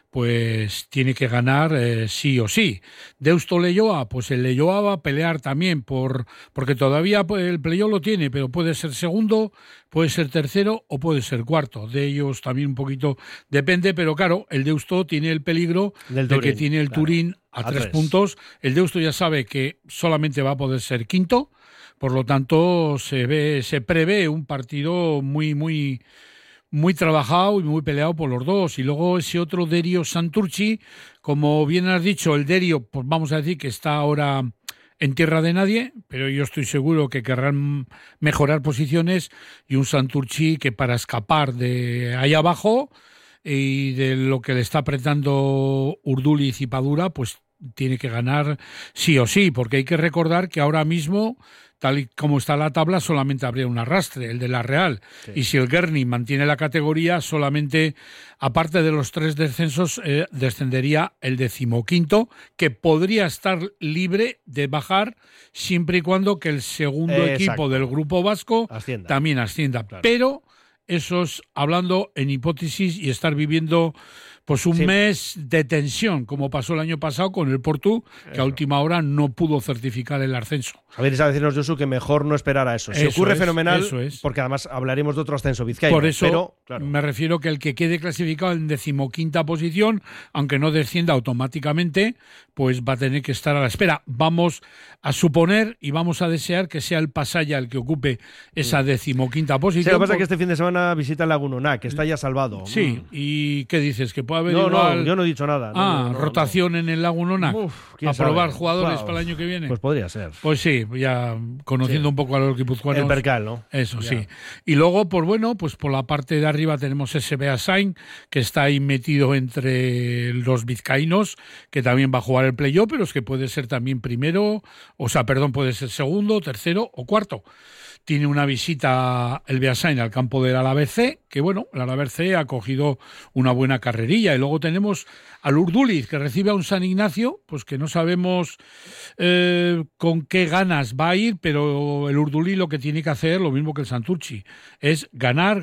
pues tiene que ganar sí o sí. Deusto Leioa, pues el Leioa va a pelear también porque todavía el playoff lo tiene, pero puede ser segundo, puede ser tercero o puede ser cuarto. De ellos también un poquito depende, pero claro, el Deusto tiene el peligro de que tiene el Turín a 3 puntos. El Deusto ya sabe que solamente va a poder ser quinto, por lo tanto se prevé un partido muy trabajado y muy peleado por los dos. Y luego ese otro Derio Santurci, como bien has dicho, el Derio, pues vamos a decir que está ahora en tierra de nadie, pero yo estoy seguro que querrán mejorar posiciones, y un Santurci que para escapar de ahí abajo y de lo que le está apretando Urduliz y Padura, pues tiene que ganar sí o sí, porque hay que recordar que ahora mismo, tal y como está la tabla, solamente habría un arrastre, el de la Real. Sí. Y si el Guerni mantiene la categoría, solamente, aparte de los 3 descensos, descendería el 15º, que podría estar libre de bajar siempre y cuando que el segundo equipo del grupo vasco también ascienda. Claro. Pero eso es hablando en hipótesis y estar viviendo pues un mes de tensión, como pasó el año pasado con el Portu, que a última hora no pudo certificar el ascenso. A ver, a decirnos, Josu, que mejor no esperar a eso. Si ocurre fenomenal, porque además hablaremos de otro ascenso vizcaíno. Por eso me refiero que el que quede clasificado en 15ª posición, aunque no descienda automáticamente, pues va a tener que estar a la espera. Vamos a suponer y vamos a desear que sea el Pasaya el que ocupe esa 15ª posición. Sí, lo que pasa es que este fin de semana visita el Lagunonac, que está ya salvado. Sí, ¿y qué dices? ¿Que puede haber igual? No, yo no he dicho nada. Rotación en el Lagunonac. A probar jugadores para el año que viene. Pues podría ser. Pues sí, ya conociendo un poco a los guipuzcoanos. El percal, ¿no? Eso ya. Sí. Y luego, pues bueno, pues por la parte de arriba tenemos ese Beasain, que está ahí metido entre los vizcaínos, que también va a jugar el playoff, pero es que puede ser también primero, puede ser segundo, tercero o cuarto. Tiene una visita el Beasain al campo del Alavés C, que bueno, el Alavés C ha cogido una buena carrerilla. Y luego tenemos al Urduliz, que recibe a un San Ignacio, pues que no sabemos con qué ganas va a ir, pero el Urduliz lo que tiene que hacer, lo mismo que el Santurci, es ganar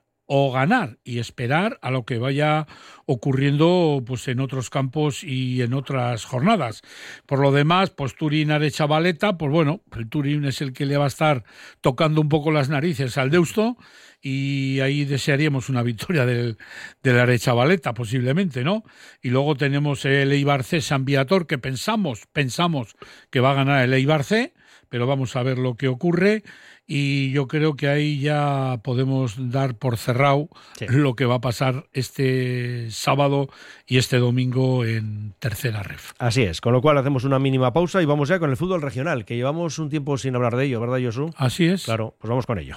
y esperar a lo que vaya ocurriendo pues en otros campos y en otras jornadas. Por lo demás, pues Turín Arechavaleta, pues bueno, el Turín es el que le va a estar tocando un poco las narices al Deusto, y ahí desearíamos una victoria del Arechavaleta posiblemente, ¿no? Y luego tenemos el Eibar C San Viator, que pensamos que va a ganar el Eibar C, pero vamos a ver lo que ocurre. Y yo creo que ahí ya podemos dar por cerrado lo que va a pasar este sábado y este domingo en tercera ref. Así es, con lo cual hacemos una mínima pausa y vamos ya con el fútbol regional, que llevamos un tiempo sin hablar de ello, ¿verdad, Josu? Así es. Claro, pues vamos con ello.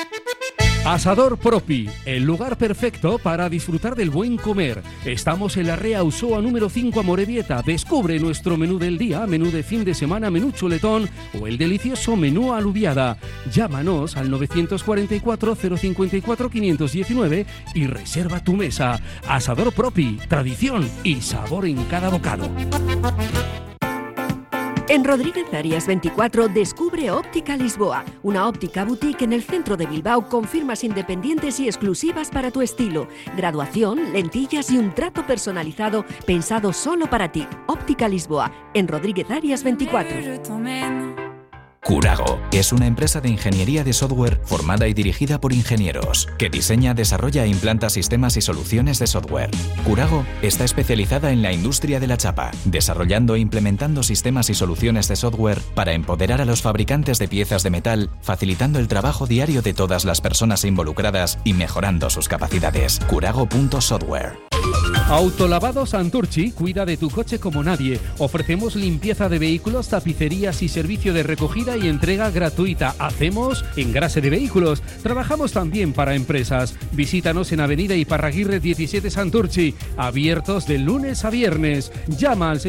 Asador Propi, el lugar perfecto para disfrutar del buen comer. Estamos en la Rea Usoa número 5 Amorebieta. Descubre nuestro menú del día, menú de fin de semana, menú chuletón o el delicioso menú alubiada. Llámanos al 944 054 519 y reserva tu mesa. Asador Propi, tradición y sabor en cada bocado. En Rodríguez Arias 24 descubre Óptica Lisboa, una óptica boutique en el centro de Bilbao con firmas independientes y exclusivas para tu estilo. Graduación, lentillas y un trato personalizado pensado solo para ti. Óptica Lisboa, en Rodríguez Arias 24. Curago es una empresa de ingeniería de software formada y dirigida por ingenieros, que diseña, desarrolla e implanta sistemas y soluciones de software. Curago está especializada en la industria de la chapa, desarrollando e implementando sistemas y soluciones de software para empoderar a los fabricantes de piezas de metal, facilitando el trabajo diario de todas las personas involucradas y mejorando sus capacidades. Curago.software. Autolavado Santurchi cuida de tu coche como nadie. Ofrecemos limpieza de vehículos, tapicerías y servicio de recogida y entrega gratuita. Hacemos engrase de vehículos. Trabajamos también para empresas. Visítanos en Avenida Iparraguirre 17 Santurchi. Abiertos de lunes a viernes. Llama al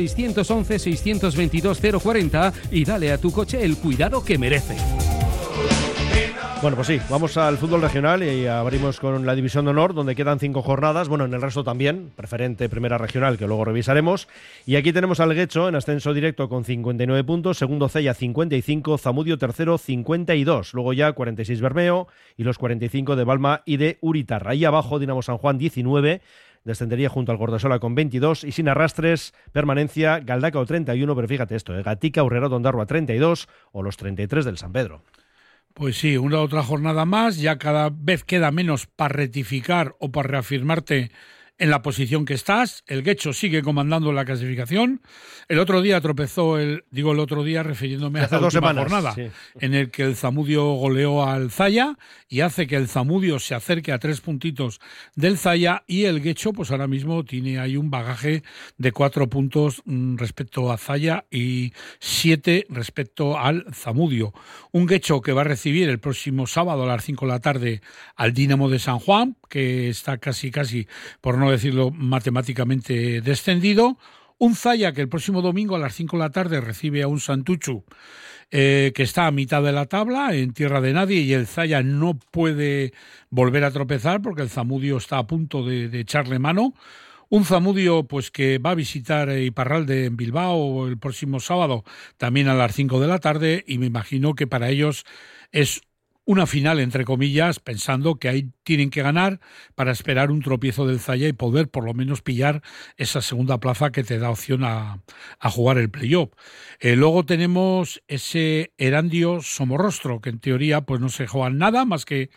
611-622-040 y dale a tu coche el cuidado que merece. Bueno, pues sí, vamos al fútbol regional y abrimos con la División de Honor, donde quedan 5 jornadas. Bueno, en el resto también, preferente primera regional, que luego revisaremos. Y aquí tenemos al Guecho en ascenso directo con 59 puntos, segundo Zaya 55, Zamudio tercero 52. Luego ya 46 Bermeo y los 45 de Balma y de Uritarra. Ahí abajo Dinamo San Juan 19. Descendería junto al Gordesola con 22 y sin arrastres, permanencia Galdacao 31, pero fíjate esto, Gatica, Urrera de Ondarroa 32 o los 33 del San Pedro. Pues sí, una otra jornada más, ya cada vez queda menos para rectificar o para reafirmarte en la posición que estás. El Guecho sigue comandando la clasificación. El otro día tropezó, digo el otro día refiriéndome a la última jornada, sí, en el que el Zamudio goleó al Zaya y hace que el Zamudio se acerque a 3 puntitos del Zaya, y el Guecho pues ahora mismo tiene ahí un bagaje de 4 puntos respecto a Zaya y 7 respecto al Zamudio. Un Guecho que va a recibir el próximo sábado a las 5 de la tarde al Dinamo de San Juan, que está casi, por no decirlo matemáticamente, descendido. Un Zaya que el próximo domingo a las 5 de la tarde recibe a un Santuchu que está a mitad de la tabla, en tierra de nadie, y el Zaya no puede volver a tropezar porque el Zamudio está a punto de echarle mano. Un Zamudio pues que va a visitar Iparralde en Bilbao el próximo sábado, también a las 5 de la tarde, y me imagino que para ellos es una final, entre comillas, pensando que ahí tienen que ganar para esperar un tropiezo del Zaya y poder por lo menos pillar esa segunda plaza que te da opción a jugar el playoff. Luego tenemos ese Erandio Somorrostro, que en teoría pues no se juega nada más que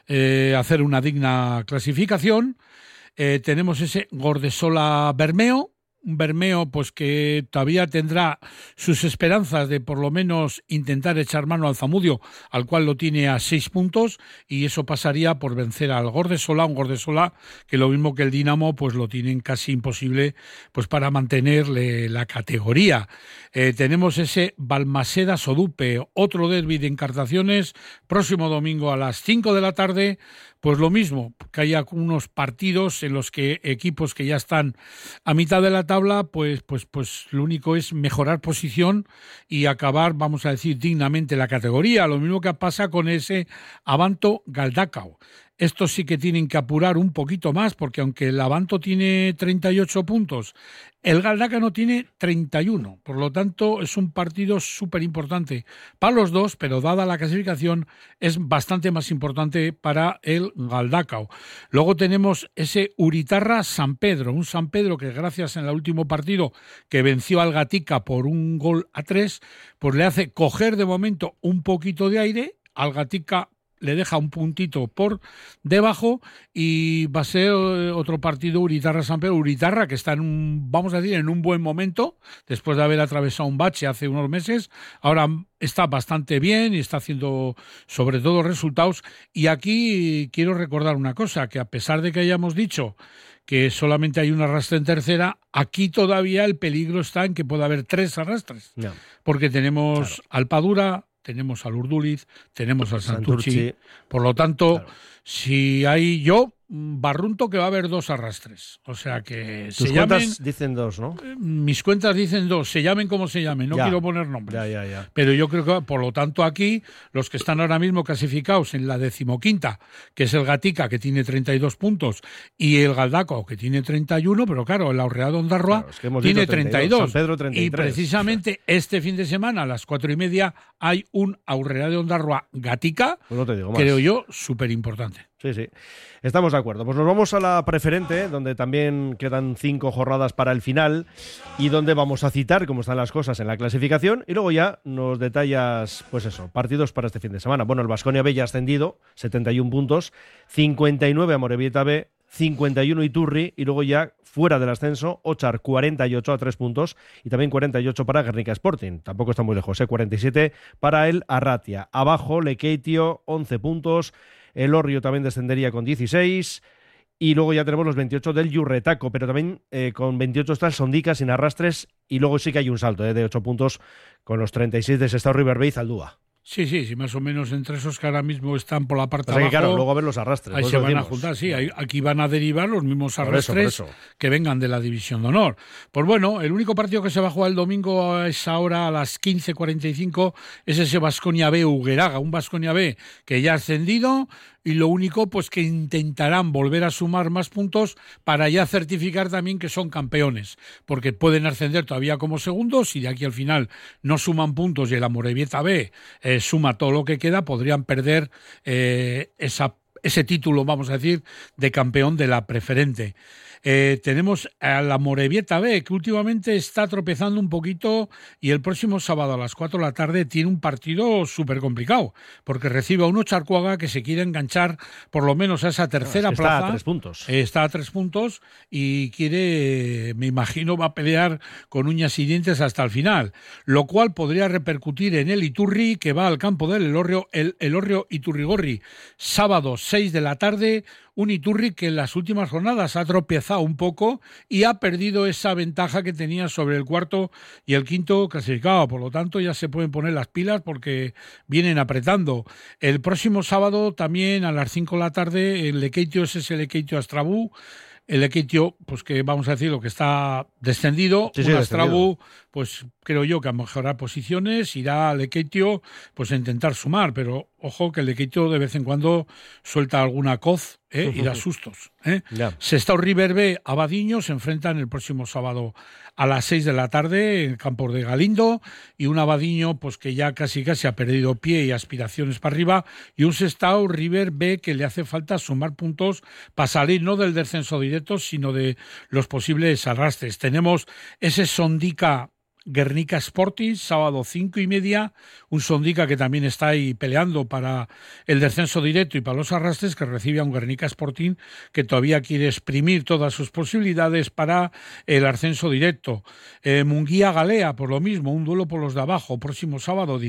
hacer una digna clasificación. Tenemos ese Gordesola Bermeo, un Bermeo pues que todavía tendrá sus esperanzas de por lo menos intentar echar mano al Zamudio, al cual lo tiene a 6 puntos, y eso pasaría por vencer al Gordesola, un Gordesola que lo mismo que el Dinamo pues lo tienen casi imposible pues para mantenerle la categoría. Tenemos ese Balmaseda Sodupe, otro derbi de Encartaciones, próximo domingo a las 5 de la tarde. Pues lo mismo, que haya unos partidos en los que equipos que ya están a mitad de la tabla, pues lo único es mejorar posición y acabar, vamos a decir, dignamente la categoría. Lo mismo que pasa con ese Abanto Galdacao. Estos sí que tienen que apurar un poquito más, porque aunque el Abanto tiene 38 puntos, el Galdacao tiene 31. Por lo tanto, es un partido súper importante para los dos, pero dada la clasificación, es bastante más importante para el Galdacao. Luego tenemos ese Uritarra San Pedro, un San Pedro que gracias en el último partido que venció al Gatica por 1-3, pues le hace coger de momento un poquito de aire. Al Gatica le deja un puntito por debajo y va a ser otro partido Uritarra-San Pedro. Uritarra que está vamos a decir, en un buen momento, después de haber atravesado un bache hace unos meses. Ahora está bastante bien y está haciendo sobre todo resultados. Y aquí quiero recordar una cosa, que a pesar de que hayamos dicho que solamente hay un arrastre en tercera, aquí todavía el peligro está en que pueda haber 3 arrastres. No. Porque tenemos al Padura, tenemos al Urduliz, tenemos al Santurchi. Por lo tanto, si hay barrunto que va a haber 2 arrastres. O sea que tus cuentas dicen 2, ¿no? Mis cuentas dicen 2, se llamen como se llamen, no quiero poner nombres. Ya. Pero yo creo que, por lo tanto, aquí, los que están ahora mismo clasificados en la 15ª, que es el Gatica, que tiene 32 puntos, y el Galdacao, que tiene 31, pero claro, el Aurrea de Ondarroa tiene 32. San Pedro 33. Y precisamente este fin de semana, a las 4:30, hay un Aurrea de Ondarroa Gatica, pues no te digo más. Creo yo, súper importante. Sí. Estamos de acuerdo. Pues nos vamos a la preferente, donde también quedan 5 jornadas para el final y donde vamos a citar cómo están las cosas en la clasificación, y luego ya nos detallas, pues eso, partidos para este fin de semana. Bueno, el Baskonia B ya ascendido, 71 puntos, 59 Amorebieta B, 51 Iturri, y luego ya fuera del ascenso, Ochar 48 a 3 puntos y también 48 para Guernica Sporting. Tampoco está muy lejos, 47 para el Arratia. Abajo, Lekeitio, 11 puntos. El Orrio también descendería con 16 Y luego ya tenemos los 28 del Yurretaco, pero también con 28 está el Sondica sin arrastres, y luego sí que hay un salto de 8 puntos con los 36 de Sestao River Bay y Zaldúa. Sí, más o menos entre esos que ahora mismo están por la parte de abajo. Que, claro, luego a ver los arrastres. Ahí se van a juntar, sí. Aquí van a derivar los mismos arrastres por eso. Que vengan de la División de Honor. Pues bueno, el único partido que se va a jugar el domingo a esa hora, a las 15:45, es ese Baskonia B Hugueraga, un Baskonia B que ya ha ascendido, y lo único pues que intentarán volver a sumar más puntos para ya certificar también que son campeones, porque pueden ascender todavía como segundos, y de aquí al final no suman puntos y el Amorebieta B suma todo lo que queda, podrían perder ese título, vamos a decir, de campeón de la preferente. Tenemos a la Amorebieta B, que últimamente está tropezando un poquito, y el próximo sábado a las 4 de la tarde tiene un partido súper complicado, porque recibe a un Ocharcuaga que se quiere enganchar por lo menos a esa tercera plaza. Está a 3 puntos. Está a 3 puntos y quiere, me imagino, va a pelear con uñas y dientes hasta el final, lo cual podría repercutir en el Iturri, que va al campo del Elorrio Iturrigorri, sábado 6 de la tarde, un Iturri que en las últimas jornadas ha tropezado un poco y ha perdido esa ventaja que tenía sobre el cuarto y el quinto clasificado. Por lo tanto, ya se pueden poner las pilas porque vienen apretando. El próximo sábado también a las 5 de la tarde el Lekeitio es el Lekeitio Astrabú. El Lekeitio, pues que vamos a decir lo que está descendido, sí, un Astrabú, pues creo yo que a mejorar posiciones, irá al Lekeitio pues a intentar sumar, pero ojo que el Lekeitio de vez en cuando suelta alguna coz y da sustos. Sestao River B, Abadiño se enfrentan el próximo sábado a las 6 de la tarde en Campos de Galindo, y un Abadiño pues que ya casi ha perdido pie y aspiraciones para arriba, y un Sestao River B que le hace falta sumar puntos para salir no del descenso directo, sino de los posibles arrastres. Tenemos ese Sondica Guernica Sporting, sábado 5:30, un Sondica que también está ahí peleando para el descenso directo y para los arrastres, que recibe a un Guernica Sporting que todavía quiere exprimir todas sus posibilidades para el ascenso directo. Munguía Galea, por lo mismo, un duelo por los de abajo, próximo sábado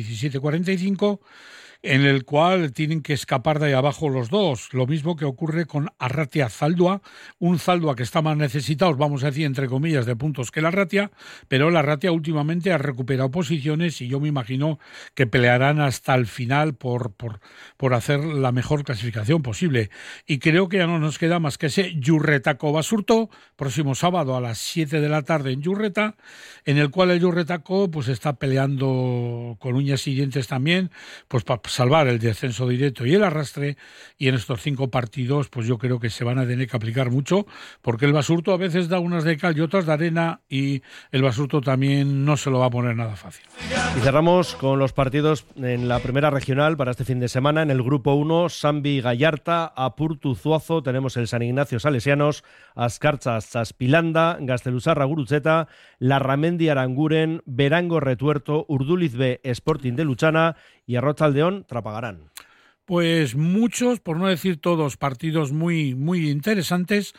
17:45, en el cual tienen que escapar de ahí abajo los dos. Lo mismo que ocurre con Arratia Zaldua, un Zaldua que está más necesitado, vamos a decir, entre comillas, de puntos que la Arratia, pero la Arratia últimamente ha recuperado posiciones y yo me imagino que pelearán hasta el final por hacer la mejor clasificación posible. Y creo que ya no nos queda más que ese Yurretaco Basurto, próximo sábado a las 7 de la tarde en Yurreta, en el cual el Yurretaco pues está peleando con uñas y dientes también, pues para salvar el descenso directo y el arrastre, y en estos 5 partidos pues yo creo que se van a tener que aplicar mucho, porque el Basurto a veces da unas de cal y otras de arena, y el Basurto también no se lo va a poner nada fácil. Y cerramos con los partidos en la primera regional para este fin de semana. En el grupo 1, Sambi Gallarta, Apurtu Zuazo, tenemos el San Ignacio Salesianos, Azkartza Zazpilanda, Gaztelusarra Gurutzeta, Larramendi Aranguren, Berango Retuerto, Urduliz B Sporting de Luchana y Arrotsaldeón Trapagarán. Pues muchos, por no decir todos, partidos muy, muy interesantes,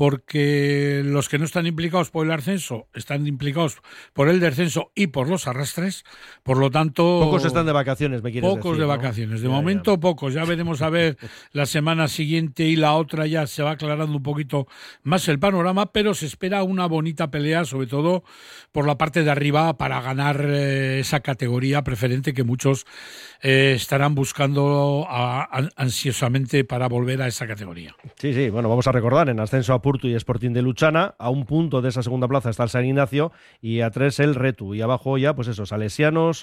porque los que no están implicados por el ascenso están implicados por el descenso y por los arrastres, por lo tanto... Pocos están de vacaciones, me quieres decir. Pocos de vacaciones, de momento pocos, ya veremos a ver la semana siguiente y la otra, ya se va aclarando un poquito más el panorama, pero se espera una bonita pelea, sobre todo por la parte de arriba, para ganar esa categoría preferente que muchos estarán buscando ansiosamente para volver a esa categoría. Sí, bueno, vamos a recordar, en ascenso Apurtu y Sporting de Luchana, a un punto de esa segunda plaza está el San Ignacio y a 3 el Retu, y abajo ya, pues eso, Salesianos,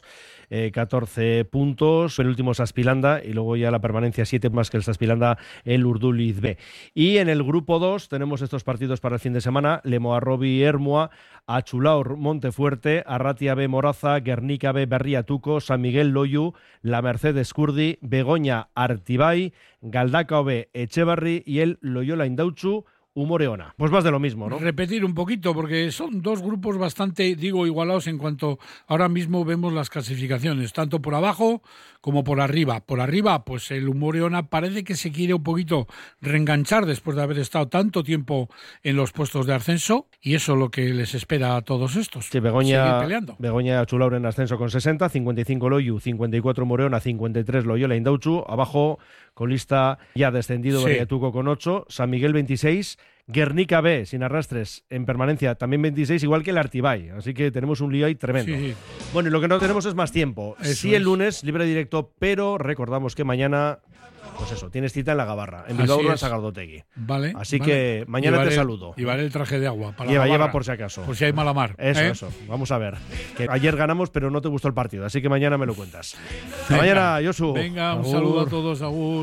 14 puntos, penúltimo Zazpilanda, y luego ya la permanencia 7 más que el Zazpilanda, el Urduliz B. Y en el grupo 2 tenemos estos partidos para el fin de semana: Lemoarrobi Ermua, Achulaur Montefuerte, Arratia B Moraza, Guernica B Berriatuco, San Miguel Loiu, La Merced Escurdi, Begoña Artibay, Galdacao B Echevarri y el Loyola Indautxu Humoreona. Pues más de lo mismo, ¿no? Repetir un poquito, porque son dos grupos bastante, igualados en cuanto ahora mismo vemos las clasificaciones, tanto por abajo como por arriba. Por arriba, pues el Humoreona parece que se quiere un poquito reenganchar después de haber estado tanto tiempo en los puestos de ascenso, y eso es lo que les espera a todos estos. Sí, seguir peleando. Begoña Chulaure en ascenso con 60, 55 Loiu, 54 Humoreona, 53 Loyola Indauchu. Abajo, colista ya descendido, Sí. Berriatuco con 8, San Miguel 26, Guernica B, sin arrastres, en permanencia también 26, igual que el Artibay. Así que tenemos un lío ahí tremendo. Sí, sí. Bueno, y lo que no tenemos es más tiempo. Eso Sí, el es. lunes, libre directo, pero recordamos que mañana, pues eso, tienes cita en La Gabarra, en Bilbao, Así en es. Sagardotegui. Vale. Así vale. que mañana Llevaré- te saludo. Llevaré el traje de agua para la Lleva barra, por si acaso. por si hay mala mar. Eso. Vamos a ver. Que ayer ganamos, pero no te gustó el partido, así que mañana me lo cuentas. Hasta Venga. mañana, Josu. Venga, un Agur. saludo a todos, agur.